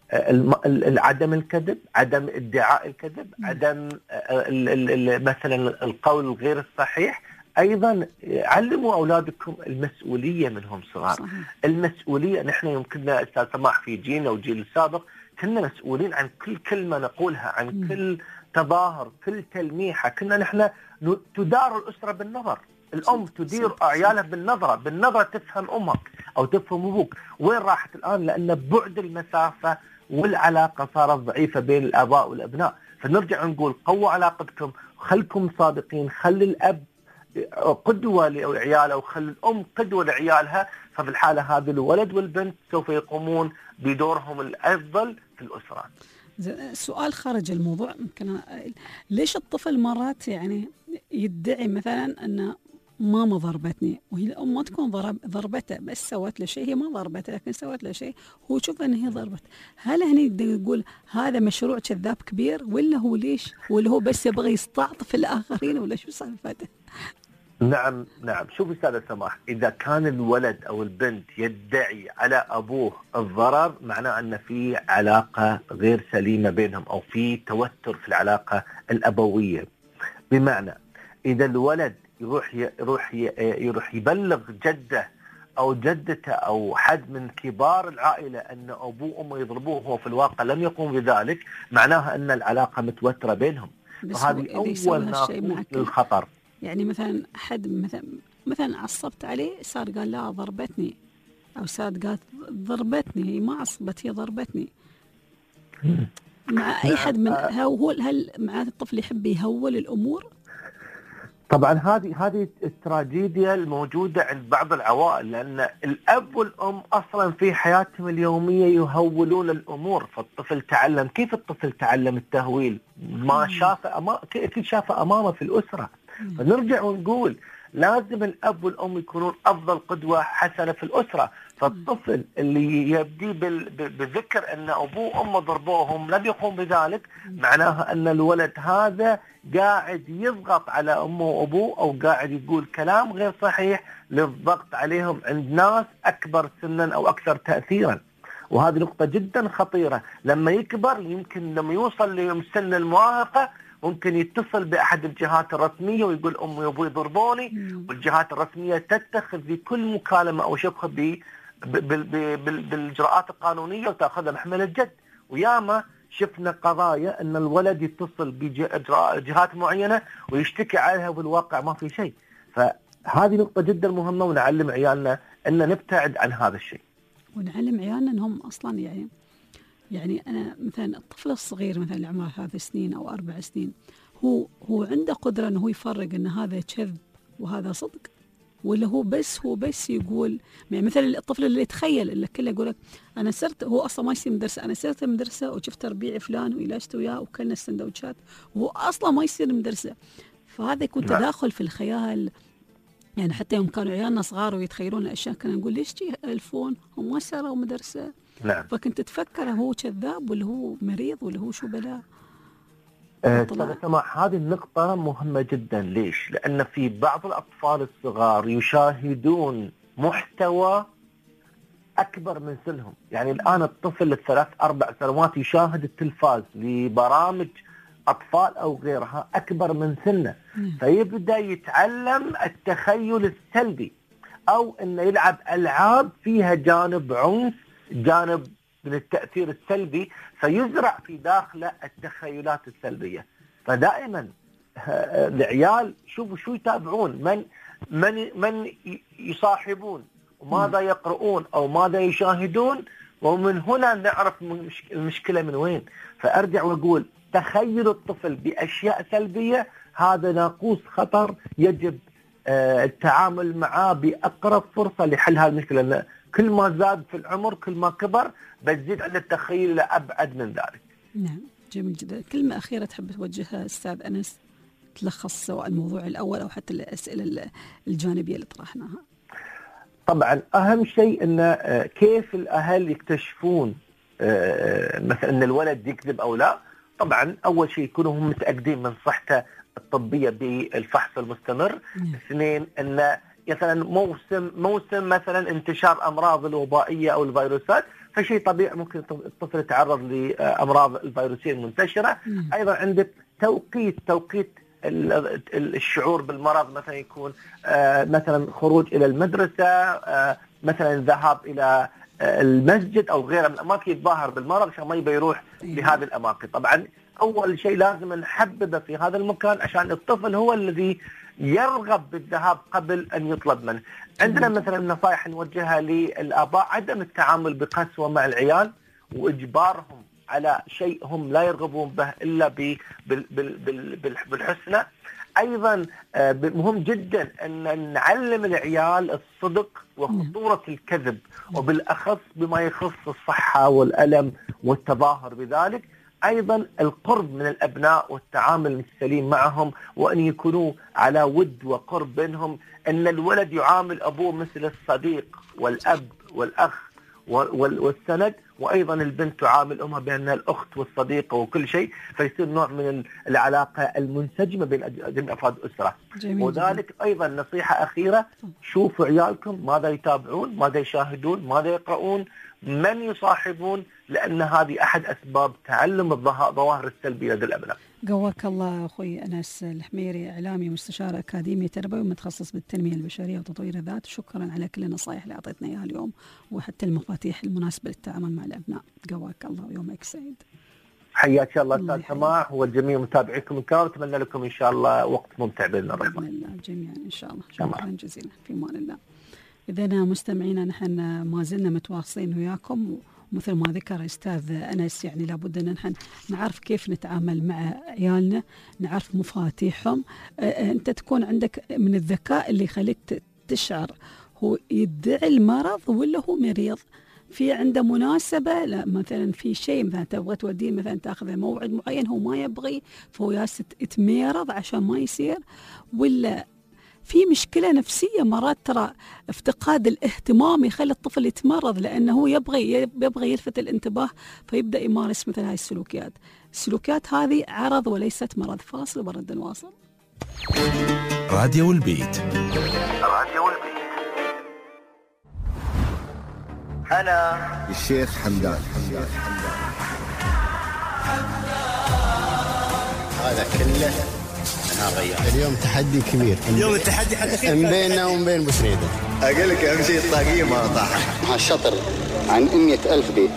عدم الكذب، عدم ادعاء الكذب، م. عدم مثلا القول الغير الصحيح. أيضا علموا أولادكم المسؤولية منهم صغار. صحيح. المسؤولية نحن يمكننا أستاذ سماح في جيلنا وجيل السابق كنا مسؤولين عن كل كلمة نقولها، عن م. كل تظاهر، كل تلميحة، كنا نحن تدار الأسرة بالنظر، الأم تدير عيالها بالنظرة، بالنظرة تفهم أمك أو تفهم أبوك. وين راحت الآن؟ لأن بعد المسافة والعلاقة صارت ضعيفة بين الآباء والأبناء. فنرجع نقول قووا علاقتكم، خلكم صادقين، خلي الأب قدوة لعياله وخلي الأم قدوة لعيالها، ففي الحالة هذه الولد والبنت سوف يقومون بدورهم الأفضل في الأسرة. سؤال خارج الموضوع، ممكن ليش الطفل مرات يعني يدعي مثلا أن ماما ضربتني وهي الأم ما تكون ضرب ضربته، بس سوت له شيء، هي ما ضربته لكن سوت له شيء هو شوف أن هي ضربت. هل هني يقول هذا مشروع كذاب كبير، ولا هو ليش، ولا هو بس يبغى يستعطف الآخرين، ولا شو سالفته؟ نعم نعم شوف أستاذ سماح، إذا كان الولد أو البنت يدعي على أبوه الضرر، معناه أن في علاقة غير سليمة بينهم أو في توتر في العلاقة الأبوية. بمعنى إذا الولد يروح يروح يروح يبلغ جده أو جدته أو حد من كبار العائلة أن أبوه وأمه يضربوه، هو في الواقع لم يقوم بذلك، معناها أن العلاقة متوترة بينهم، وهذه أول ناقوس للخطر. يعني مثلا حد مثلا مثلا عصبت عليه صار قال لا ضربتني، أو صار قالت ضربتني، هي ما عصبت هي ضربتني. مع أي حد من هو هل مع الطفل يحب يهول الأمور؟ طبعا هذه هذه التراجيديا الموجودة عند بعض العوائل، لأن الأب والأم أصلا في حياتهم اليومية يهولون الأمور، فالطفل تعلم. كيف الطفل تعلم التهويل؟ ما شافه أمام، أكيد شافه أمامه في الأسرة. فنرجع ونقول لازم الأب والأم يكونون أفضل قدوة حسنة في الأسرة. فالطفل اللي يبدي بذكر أن أبوه وأمه ضربوهم لم يقوم بذلك، معناها أن الولد هذا قاعد يضغط على أمه وأبوه، أو قاعد يقول كلام غير صحيح للضغط عليهم عند ناس أكبر سنا أو أكثر تأثيرا. وهذه نقطة جدا خطيرة. لما يكبر يمكن لما يوصل لسن المراهقة ممكن يتصل بأحد الجهات الرسمية ويقول أمي وأبوي ضربوني، والجهات الرسمية تتخذ بكل مكالمة أو شبهة بالإجراءات القانونية وتأخذها محمل الجد. وياما شفنا قضايا أن الولد يتصل بجهات معينة ويشتكي عليها وبالواقع ما في شيء. فهذه نقطة جدا مهمة، ونعلم عيالنا أن نبتعد عن هذا الشيء، ونعلم عيالنا أنهم أصلا يعني يعني أنا مثلا الطفل الصغير مثلا اللي عمره ثلاث سنين أو أربع سنين هو هو عنده قدرة أنه هو يفرق أن هذا كذب وهذا صدق، ولا هو بس هو بس يقول يعني مثلا الطفل اللي يتخيل اللي كله يقول لك أنا صرت، هو أصلا ما يصير مدرسة، أنا صرت مدرسة وشفت ربيعي فلان وجلست وياه وكلنا السندوتشات، وهو أصلا ما يصير مدرسة. فهذا يكون تداخل في الخيال. يعني حتى يوم كانوا عيالنا صغار ويتخيلون أشياء كنا نقول ليش جي ألفون هم ما صاروا مدرسة. نعم. فكنت تفكر هو كذاب ولا هو مريض ولا هو شو بلا. أستاذ سماح، هذه النقطة مهمة جدا. ليش؟ لأن في بعض الأطفال الصغار يشاهدون محتوى أكبر من سنهم. يعني الآن الطفل الثلاث أربع سنوات يشاهد التلفاز لبرامج أطفال أو غيرها أكبر من سنه، فيبدأ يتعلم التخيل السلبي أو أنه يلعب ألعاب فيها جانب عنف، جانب من التأثير السلبي، فيزرع في داخله التخيلات السلبية. فدائما العيال شوفوا شو يتابعون، من من من يصاحبون وماذا يقرؤون أو ماذا يشاهدون، ومن هنا نعرف المشكلة من وين. فأرجع وأقول تخيل الطفل بأشياء سلبية هذا ناقوس خطر، يجب التعامل معه بأقرب فرصة لحل هذه المشكلة. كل ما زاد في العمر كل ما كبر بتزيد عند التخيل لأبعد من ذلك. نعم، جميل جدا. كلمة أخيرة تحب توجهها أستاذ أنس تلخص سواء الموضوع الأول أو حتى الأسئلة الجانبية اللي طرحناها؟ طبعا أهم شيء أن كيف الأهل يكتشفون مثلا أن الولد يكذب أو لا. طبعا أول شيء يكونوا هم متأكدين من صحته الطبية بالفحص المستمر. اثنين أن مثلا موسم موسم مثلا انتشار أمراض الوبائية أو الفيروسات، فشيء طبيعي ممكن الطفل يتعرض لأمراض الفيروسية المنتشرة. أيضا عندك توقيت توقيت الشعور بالمرض، مثلا يكون مثلا خروج إلى المدرسة، مثلا الذهاب إلى المسجد أو غيره من الأماكن يتظاهر بالمرض عشان ما يبي يروح لهذه الأماكن. طبعا أول شيء لازم نحببه في هذا المكان عشان الطفل هو الذي يرغب بالذهاب قبل أن يطلب منه. عندنا مثلا نصائح نوجهها للآباء: عدم التعامل بقسوة مع العيال وإجبارهم على شيء هم لا يرغبون به إلا بالحسنى. أيضا مهم جدا أن نعلم العيال الصدق وخطورة الكذب، وبالأخص بما يخص الصحة والألم والتظاهر بذلك. أيضا القرب من الأبناء والتعامل السليم معهم، وأن يكونوا على ود وقرب بينهم، أن الولد يعامل أبوه مثل الصديق والأب والأخ والسند، وأيضا البنت تعامل أمها بأنها الأخت والصديقة وكل شيء، فيصير نوع من العلاقة المنسجمة بين جميع أفراد الأسرة. وذلك أيضا نصيحة أخيرة: شوفوا عيالكم ماذا يتابعون، ماذا يشاهدون، ماذا يقرؤون، من يصاحبون، لأن هذه أحد أسباب تعلم الظواهر السلبية لدى الأبناء. قواك الله أخوي أنس الحميري، إعلامي مستشار أكاديمي تربوي ومتخصص بالتنمية البشرية وتطوير الذات. شكرا على كل النصائح اللي أعطيتنا إياها اليوم، وحتى المفاتيح المناسبة للتعامل مع الأبناء. قواك الله ويومك سعيد. حياك الله أستاذ سماح والجميع متابعيكم الكرام، أتمنى لكم إن شاء الله وقت ممتع بإذن الله. بإذن الله جميعا إن شاء الله. شكرا جزيلا، في أمان الله. إذا مستمعينا نحن ما زلنا متواصلين وياكم، ومثل ما ذكر أستاذ أنس يعني لابد أن نحن نعرف كيف نتعامل مع عيالنا، نعرف مفاتيحهم. أنت تكون عندك من الذكاء اللي يخليك تشعر هو يدعي المرض ولا هو مريض، في عنده مناسبة، لا مثلا في شيء مثلا تبغى توديه مثلا تاخذ موعد معين هو ما يبغي، فهو ياس يتمرض عشان ما يصير، ولا في مشكلة نفسية مرات ترى افتقاد الاهتمام يخلي الطفل يتمرض لأنه هو يبغي يبغي يلفت الانتباه فيبدأ يمارس مثل هاي السلوكيات. السلوكيات هذه عرض وليست مرض. فاصل وبرد نواصل. راديو البيت. راديو البيت. أنا الشيخ حمدان. هذا كله أنا غير. اليوم تحدي كبير. اليوم التحدي حدث من بيننا ومن بين بوسنيدة. أقول لك أهم شيء الطاقية ما طاحت. مع الشطر عن مئة ألف بيت.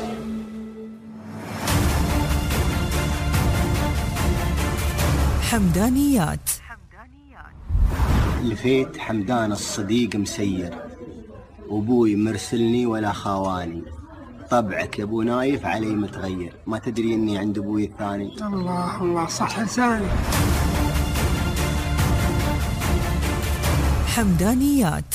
حمدانيات. لفيت حمدان الصديق مسير، وابوي مرسلني ولا خاواني، طبعك يا ابو نايف علي متغير، ما تدري اني عند ابوي الثاني. الله الله صح لساني. حمدانيات.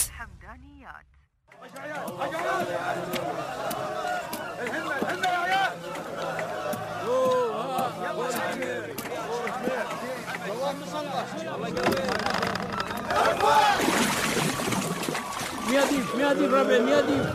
مياديف مياديف ربع مياديف.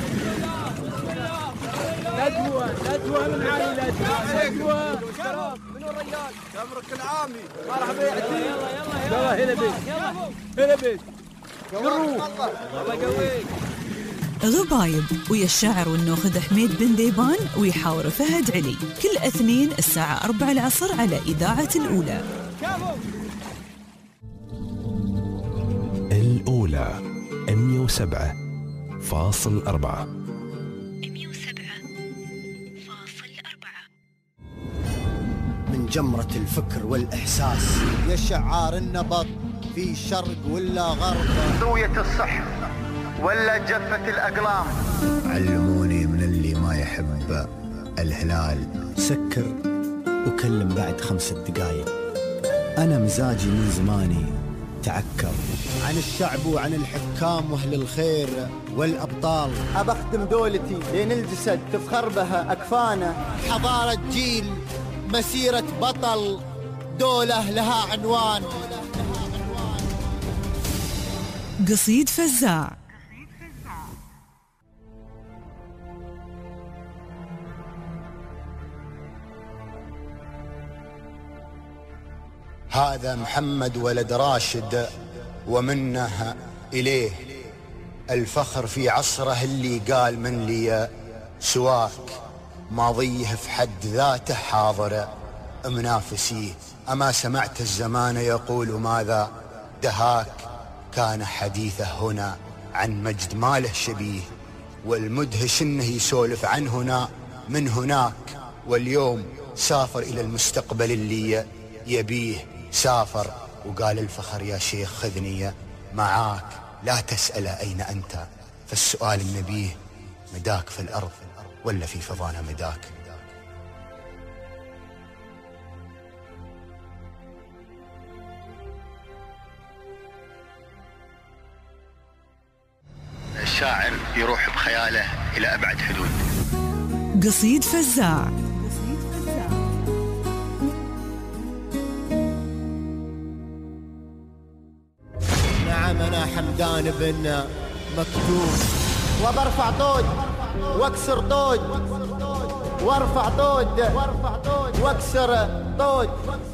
لا تهوى لا تهوى من عالي لا تهوى لا تهوى. منو الرجال؟ تمرك العامي. مرحبا يا عتيق. يلا يلا هلا بيك هلا بيك. قروف الله يقويك. غبايب ويا الشاعر والنوخذ حميد بن ذيبان ويحاور فهد علي كل اثنين الساعة أربعة العصر على إذاعة الأولى. الأولى مئة وسبعة فاصل أربعة. من جمرة الفكر والإحساس يا شعار النبض في شرق ولا غرب، ضوية الصح ولا جفة الأقلام. علموني من اللي ما يحب الهلال سكر وكلم بعد خمسة دقايق. أنا مزاجي من زماني تعكر عن الشعب وعن الحكام وأهل الخير والأبطال. أبخدم دولتي لين الجسد تفخر بها أكفانه. حضارة جيل مسيرة بطل دولة لها عنوان. قصيد فزاع. هذا محمد ولد راشد ومنه إليه الفخر في عصره اللي قال من لي سواك، ماضيه في حد ذاته حاضر منافسيه. أما سمعت الزمان يقول ماذا دهاك، كان حديثه هنا عن مجد ما له شبيه، والمدهش انه يسولف عن هنا من هناك. واليوم سافر إلى المستقبل اللي يبيه، سافر وقال الفخر يا شيخ خذني معاك. لا تسأل أين أنت، فالسؤال النبيه مداك في الأرض ولا في فضانا مداك. الشاعر يروح بخياله إلى أبعد حدود. قصيد فزاع. نعم أنا حمدان بن مكتوم، وبرفع طود واكسر طود، وارفع طود واكسر طود،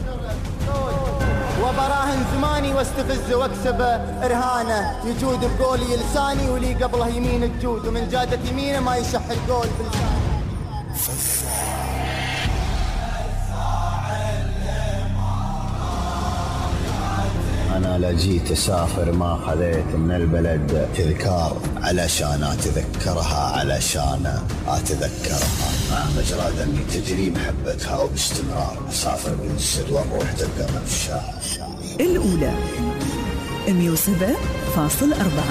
وبراهن زماني واستفز واكسب ارهانه. يجود بقولي لساني ولي قبله يمين الجود، ومن جادة يمينه ما يشح القول بلسانه. أنا لا جيت أسافر ما خذيت من البلد تذكار، علشان أتذكرها علشان أتذكرها. مع مجرى دمي تجري محبتها وباستمرار أسافر بالسر وأروح تلقى مفشاها. الأولى مئة وسبعة فاصل أربعة.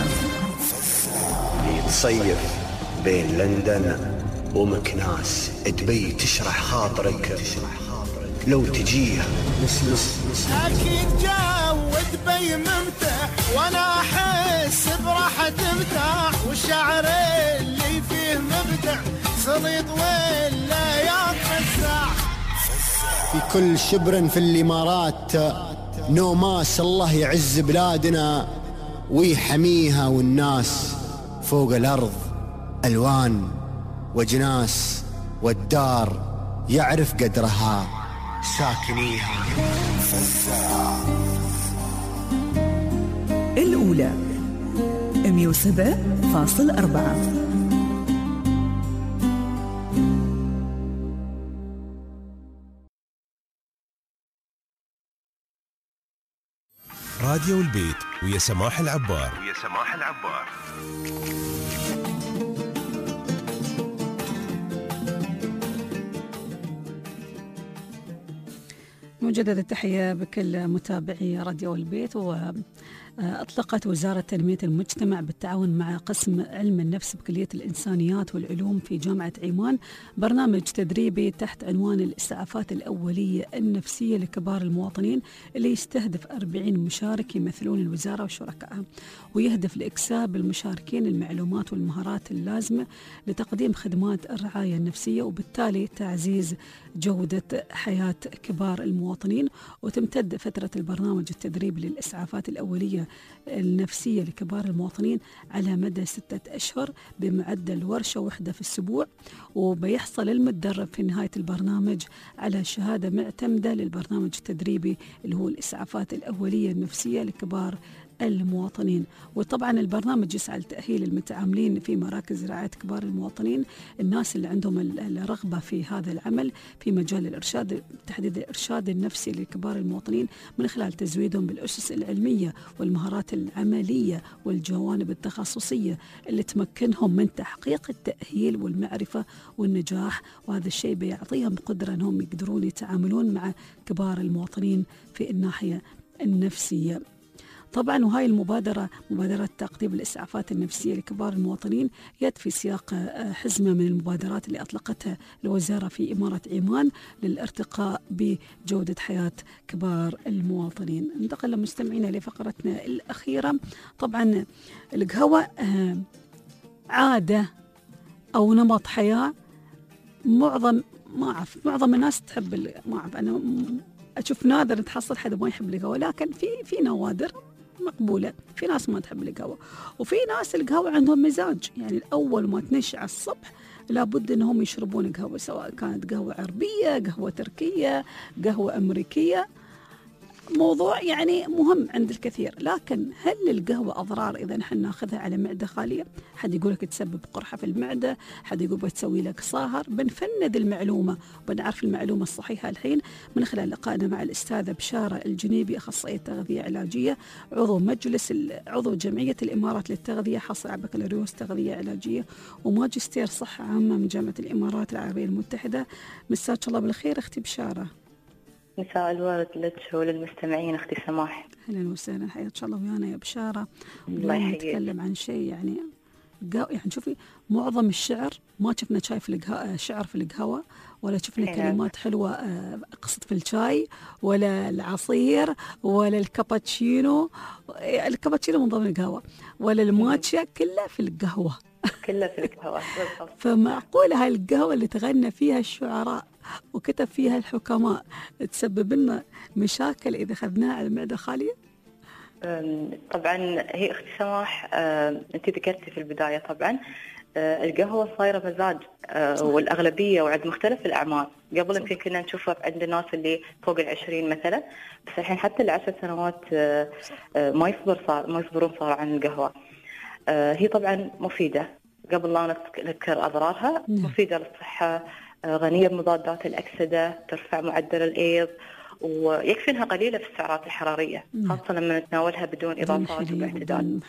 تصيف بين لندن ومكناس، تبي تشرح خاطرك لو تجيها. أكيد جو دبي ممتع، وأنا أحس براحة مرتاح، والشعر اللي فيه مبدع صليط ولا يتفزع. في كل شبر في الإمارات نوماس، الله يعز بلادنا ويحميها، والناس فوق الأرض ألوان وجناس، والدار يعرف قدرها ساكنيها. الأولى مئة وسبعة فاصل أربعة. راديو البيت ويا سماح العبار. ويا سماح العبار. مجدد التحية بكل متابعي راديو البيت. وأطلقت وزارة تنمية المجتمع بالتعاون مع قسم علم النفس بكلية الإنسانيات والعلوم في جامعة عمان برنامج تدريبي تحت عنوان الإسعافات الأولية النفسية لكبار المواطنين، اللي يستهدف أربعين مشارك يمثلون الوزارة وشركائها، ويهدف لإكساب المشاركين المعلومات والمهارات اللازمة لتقديم خدمات الرعاية النفسية، وبالتالي تعزيز جودة حياة كبار المواطنين. وتمتد فترة البرنامج التدريبي للإسعافات الأولية النفسية لكبار المواطنين على مدى ستة أشهر بمعدل ورشة واحدة في الأسبوع، وبيحصل المتدرب في نهاية البرنامج على شهادة معتمدة للبرنامج التدريبي اللي هو الإسعافات الأولية النفسية لكبار المواطنين. وطبعا البرنامج يسعى لتأهيل المتعاملين في مراكز رعاية كبار المواطنين، الناس اللي عندهم الرغبة في هذا العمل في مجال الإرشاد، تحديد الإرشاد النفسي لكبار المواطنين من خلال تزويدهم بالأسس العلمية والمهارات العملية والجوانب التخصصية اللي تمكنهم من تحقيق التأهيل والمعرفة والنجاح. وهذا الشيء بيعطيهم قدرة أنهم يقدرون يتعاملون مع كبار المواطنين في الناحية النفسية. طبعا وهاي المبادرة مبادرة تقديم الإسعافات النفسية لكبار المواطنين يد في سياق حزمة من المبادرات اللي أطلقتها الوزارة في إمارة عمان للارتقاء بجودة حياة كبار المواطنين. ننتقل لمستمعينا لفقرتنا الأخيرة. طبعا القهوة عادة أو نمط حياة معظم ما أعرف معظم الناس تحب، ما أعرف أنا أشوف نادر تحصل حدا ما يحب القهوة، لكن في في نوادر مقبولة. في ناس ما تحب القهوة، وفي ناس القهوة عندهم مزاج، يعني الأول ما تنشع الصبح لابد أنهم يشربون قهوة، سواء كانت قهوة عربية، قهوة تركية، قهوة أمريكية. موضوع يعني مهم عند الكثير. لكن هل القهوة أضرار إذا نحن ناخذها على معدة خالية؟ حد يقول لك تسبب قرحة في المعدة، حد يقول بتسوي لك صاهر. بنفند المعلومة وبنعرف المعلومة الصحيحة الحين من خلال لقائنا مع الأستاذة بشارة الجنيبي، أخصائية تغذية علاجية، عضو مجلس عضو جمعية الإمارات للتغذية، حاصل على بكالوريوس تغذية علاجية وماجستير صحة عامة من جامعة الإمارات العربية المتحدة. مساك الله بالخير أختي بشارة. مساء الورد لك وللمستمعين أختي سماح. أهلا وسهلا، حياك الله ويانا يا بشارة. الله نتكلم عن شيء يعني يعني شوفي معظم الشعر ما شفنا شاي في القهوة، شعر في القهوة، ولا شفنا كلمات حلوة قصة في الشاي، ولا العصير، ولا الكابتشينو. الكابتشينو من ضمن القهوة، ولا الماتشا، كلها في القهوة كلها في القهوة. فمعقولة هاي القهوة اللي تغنى فيها الشعراء وكتب فيها الحكماء تسبب لنا مشاكل إذا أخذناها على المعدة خالية؟ طبعا هي أختي سماح، أنت ذكرتي في البداية طبعا القهوة صايرة مزاج، والأغلبية وعند مختلف الأعمار. قبل يمكن كنا نشوفها عند الناس اللي فوق العشرين مثلا، بس الحين حتى العشر سنوات ما يصبر صار ما يصبرون صار عن القهوة. هي طبعا مفيدة، قبل لا نذكر أضرارها، مفيدة للصحة، غنية بمضادات الأكسدة، ترفع معدل الأيض، ويكفي أنها قليلة في السعرات الحرارية، خاصة لما نتناولها بدون إضافات وباعتدال.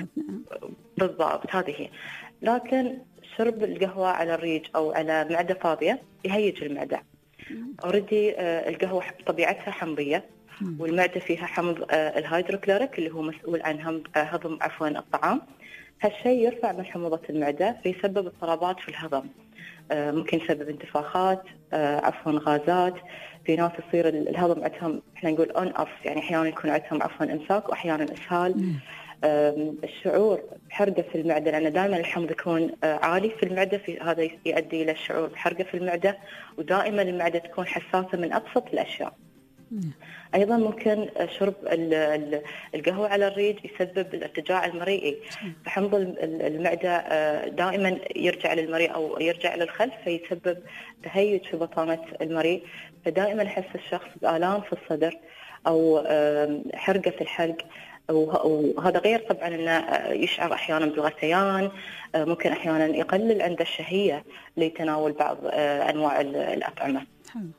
بالضبط هذه هي. لكن شرب القهوة على الريج أو على معدة فاضية يهيج المعدة. أوريدي القهوة بطبيعتها حمضية، والمعدة فيها حمض الهيدروكلوريك اللي هو مسؤول عن هضم عفوا الطعام. هالشيء يرفع من حموضة المعدة فيسبب اضطرابات في الهضم، ممكن يسبب انتفاخات، عفوا غازات. في ناس يصير الهضم عندهم احنا نقول اون اوف، يعني احيانا يكون عندهم عفوا امساك واحيانا اسهال. الشعور بحرقه في المعده، لان دائما الحمض يكون عالي في المعده، في هذا يؤدي الى الشعور بحرقه في المعده، ودائما المعده تكون حساسه من ابسط الاشياء. أيضا ممكن شرب القهوة على الريج يسبب الارتجاع المريئي، فحمض المعدة دائما يرجع للمريء أو يرجع للخلف، فيسبب تهيج في بطانة المريء، فدائما يحس الشخص بآلام في الصدر أو حرقة في الحلق. وهذا غير طبعا أنه يشعر أحيانا بالغثيان، ممكن أحيانا يقلل عنده الشهية لتناول بعض أنواع الأطعمة.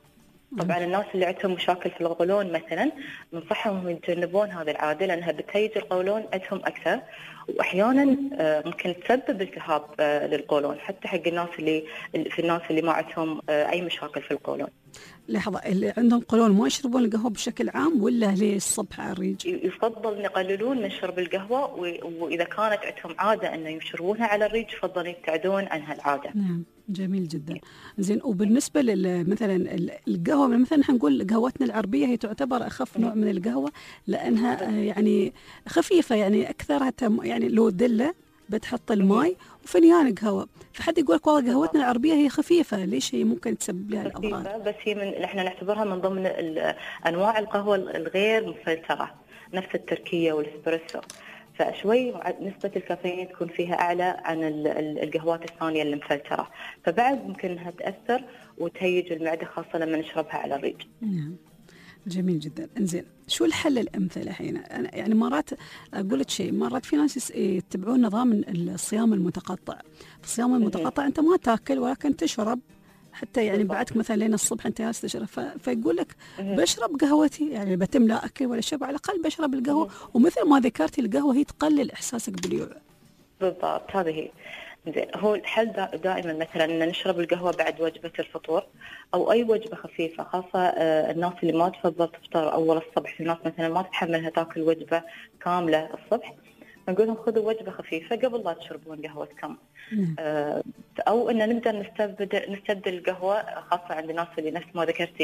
طبعا الناس اللي عندهم مشاكل في القولون مثلا ننصحهم يتجنبون هذه العاده لانها بتهيج القولون عندهم اكثر، واحيانا ممكن تسبب التهاب للقولون حتى حق الناس اللي في الناس اللي ما عندهم اي مشاكل في القولون. لحظه، اللي عندهم قولون ما يشربون القهوه بشكل عام ولا للصبح على الريج؟ يفضل ان يقللون من شرب القهوه، واذا كانت عندهم عاده انه يشربونها على الريج يفضل يبتعدون عن هالعاده. نعم جميل جدا. زين، وبالنسبه مثلا القهوه مثلا حنقول قهوتنا العربيه هي تعتبر اخف نوع من القهوه لانها يعني خفيفه، يعني اكثرها يعني لو دله بتحط الماء وفنيان قهوه، فحد يقول لك والله قهوتنا العربيه هي خفيفه، ليش هي ممكن تسبب لها الاضرار؟ بس هي من احنا نعتبرها من ضمن انواع القهوه الغير مفلتره نفس التركيه والاسبريسو، فشوي نسبة الكافيين تكون فيها أعلى عن القهوات الثانية اللي مفلترة، فبعد ممكن أنها تأثر وتهيج المعدة خاصة لما نشربها على الريج. نعم جميل جدا. انزين، شو الحل الأمثل الحين؟ يعني مرات أقول لك شيء، مرات في ناس يتبعون نظام الصيام المتقطع. الصيام المتقطع أنت ما تاكل ولكن تشرب، حتى يعني بعدك مثلا لين الصبح انت جالس تشرب، فيقول لك بشرب قهوتي، يعني بتم لا اكل ولا شرب، على الاقل بشرب القهوه، ومثل ما ذكرتي القهوه هي تقلل احساسك بالجوع. بالضبط، هذه هي. زين، هو الحل دائما مثلا ان نشرب القهوه بعد وجبه الفطور او اي وجبه خفيفه، خاصه الناس اللي ما تفضل تفطر اول الصبح، في ناس مثلا ما تتحملها تاكل وجبه كامله الصبح، نقول لهم خذوا وجبه خفيفه قبل لا تشربون قهوتكم. آه او ان نقدر نستبدل نستبدل القهوه، خاصه عند الناس اللي نفس ما ذكرتي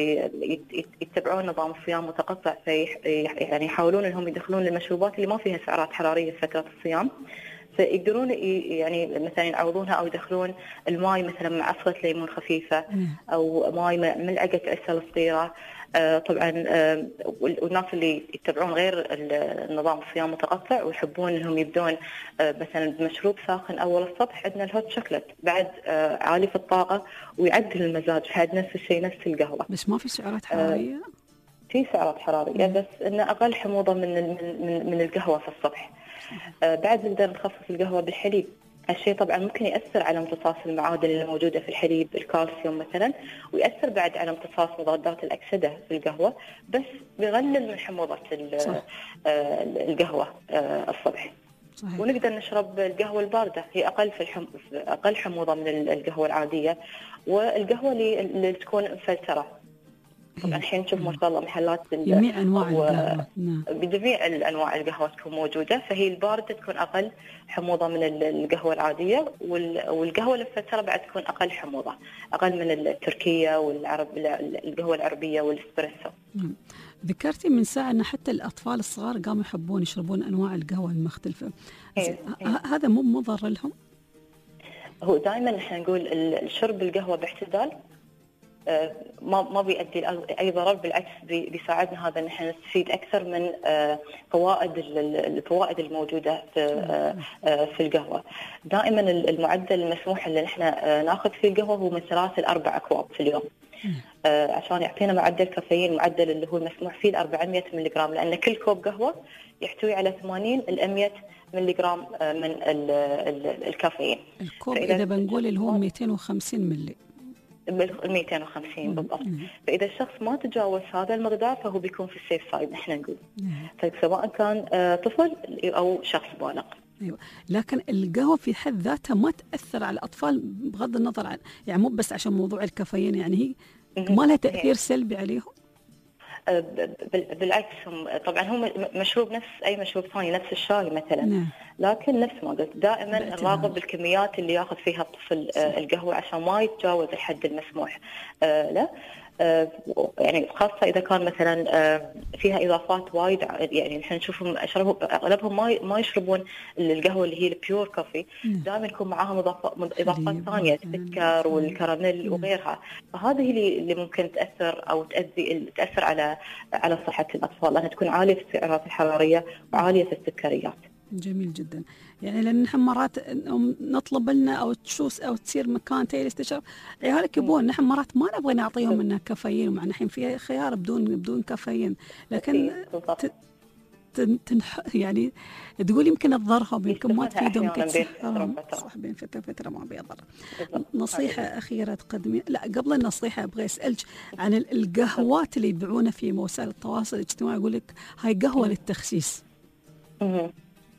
يتبعون نظام صيام متقطع، في يعني يحاولون انهم يدخلون المشروبات اللي ما فيها سعرات حراريه في فتره الصيام، فيقدرون يعني مثلا يعوضونها او يدخلون الماء مثلا مع عصره ليمون خفيفه او ماء ملعقه عسل صغيره. آه طبعا آه والناس اللي يتبعون غير النظام الصيام المتقطع ويحبون انهم يبدون آه مثلا بمشروب ساخن اول الصبح، عندنا الهوت شوكليت بعد آه عالي في الطاقه ويعدل المزاج، بعد نفس الشيء نفس القهوه. بس ما في سعرات حراريه؟ آه في سعرات حراريه بس انه اقل حموضه من من من القهوه في الصبح. آه بعد نقدر نخفف القهوه بالحليب. هالشيء طبعا ممكن يأثر على امتصاص المعادن اللي موجودة في الحليب، الكالسيوم مثلا، ويأثر بعد على امتصاص مضادات الأكسدة في القهوة، بس بيقلل من حموضة القهوة الصبح. صحيح. ونقدر نشرب القهوة الباردة، هي أقل في الحم... أقل حموضة من القهوة العادية، والقهوة اللي, اللي تكون مفلترة. طبعا الحين نشوف ما شاء الله محلات جميع انواع القهوه، بجميع الانواع القهوه تكون موجوده، فهي البارده تكون اقل حموضه من القهوه العاديه، والقهوه المفلتره بعد تكون اقل حموضه، اقل من التركيه والعرب القهوه العربيه والاسبريسو. ذكرتي من ساعه ان حتى الاطفال الصغار قاموا يحبون يشربون انواع القهوه المختلفه، إيه. إيه. هذا مو مضر لهم؟ هو دائما احنا نقول الشرب القهوه باعتدال ما ما بيؤدي اي ضرر، بالعكس بيساعدنا هذا ان احنا نستفيد اكثر من فوائد الفوائد الموجوده في في القهوه. دائما المعدل المسموح اللي احنا ناخذ فيه القهوه هو من ثلاث الى اربع اكواب في اليوم، عشان يعطينا معدل كافيين، معدل اللي هو المسموح فيه أربعمئة ملي جرام، لان كل كوب قهوه يحتوي على ثمانين إلى مئة ملي جرام من الكافيين. الكوب اذا بنقول اللي هو مئتين وخمسين ملي مئتين وخمسين بالضبط. فإذا الشخص ما تجاوز هذا المقدار فهو بيكون في السيف سايد نحن نقول، سواء كان طفل أو شخص بالغ. أيوة. لكن القهوة في حد ذاتها ما تأثر على الأطفال بغض النظر عن يعني مو بس عشان موضوع الكافيين، يعني هي ما لها تأثير سلبي عليهم؟ بالعكس، هم طبعا هو مشروب نفس اي مشروب ثاني، نفس الشاي مثلا. نعم. لكن نفس ما قلت دائما نراقب بالكميات اللي ياخذ فيها الطفل القهوه عشان ما يتجاوز الحد المسموح له. يعني خاصه اذا كان مثلا فيها اضافات وايد، يعني نحن نشوفهم اغلبهم ما ما يشربون القهوه اللي هي البيور كوفي، دائما يكون معاهم اضافات ثانيه، السكر والكراميل وغيرها، فهذه هي اللي ممكن تاثر او تؤذي تاثر على على صحه الاطفال، لانها تكون عاليه في السعرات الحراريه وعاليه في السكريات. جميل جدا. يعني لان نحن مرات نطلب لنا او تشوس او تصير مكان تيل استشرب عيالك يبون، نحن مرات ما نبغى نعطيهم منها كافيين، ومع الحين في خيار بدون بدون كافيين، لكن تنح يعني تقول يمكن تضرهم يمكن ما تفيدهم، يمكن أحياناً بين تسحرهم. فترة وفترة. صح، بين فترة وفترة ما بيضر. نصيحة أخيرة تقدمي؟ لا قبل النصيحة أبغى أسألك عن ال- القهوات اللي يبيعونها في وسائل التواصل الاجتماعي، يقول لك هاي قهوة للتخسيس. مهم.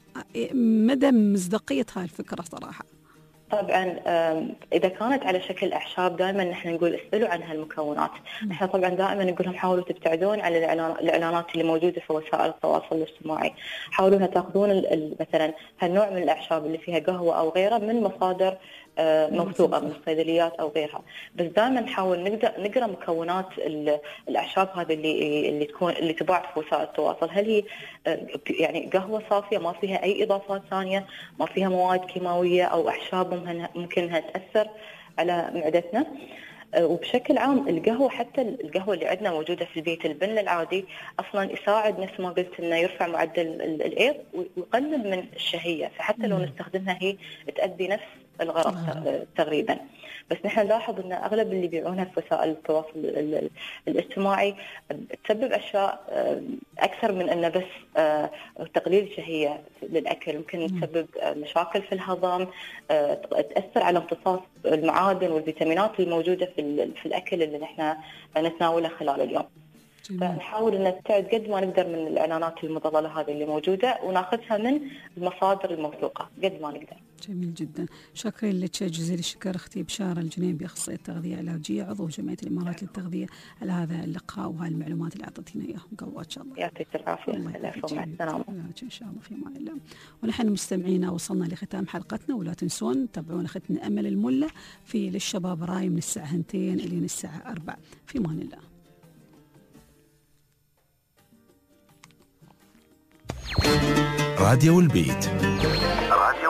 مدى مصداقية هاي الفكرة صراحة؟ طبعا آم، اذا كانت على شكل اعشاب دائما نحن نقول اسالوا عن هالمكونات. احنا طبعا دائما نقول لهم حاولوا تبتعدون عن الإعلان- الاعلانات اللي موجوده في وسائل التواصل الاجتماعي. حاولوا تاخذون ال- ال- مثلا هالنوع من الاعشاب اللي فيها قهوه او غيره من مصادر آه، موثوقه من الصيدليات او غيرها. بس دائما نحاول نقدر نقرا مكونات ال- الاعشاب هذه اللي اللي تكون اللي تباع في وسائل التواصل. هل هي آه، يعني قهوه صافيه ما فيها اي اضافات ثانيه، ما فيها مواد كيماويه او اعشاب ممكن ممكن انها تاثر على معدتنا. آه، وبشكل عام القهوه، حتى القهوه اللي عندنا موجوده في البيت، البن العادي اصلا يساعد نفس ما قلت انه يرفع معدل ال- الايض ويقلل من الشهيه، فحتى لو نستخدمها هي تؤدي نفس الغرض ت- تقريبا. بس نحن نلاحظ ان اغلب اللي يبيعونها في وسائل التواصل ال- ال- الاجتماعي تسبب اشياء آه، اكثر من انه بس آه، تقليل شهيه للاكل، ممكن تسبب آه، مشاكل في الهضم، آه، تاثر على امتصاص المعادن والفيتامينات الموجوده في ال- في الاكل اللي نحن نتناوله خلال اليوم. فنحاول ان نبتعد قد ما نقدر من الاعلانات المضلله هذه اللي موجوده، وناخذها من المصادر الموثوقه قد ما نقدر. جميل جدا، شكرا لك جزيل الشكر اختي بشارة الجنيبي، اخصائيه تغذيه علاجيه عضو جمعيه الامارات للتغذيه، على هذا اللقاء وهالمعلومات اللي اعطيتينا اياها. مقوى ان شاء الله. يعطيك العافيه. العفو، مع السلامه. ان شاء الله في امان الله. ونحن مستمعينا وصلنا لختام حلقتنا، ولا تنسون تابعون اختنا امل المله في للشباب راي من الساعه اثنتين الى الساعه أربعة. في امان الله. راديو البيت. راديو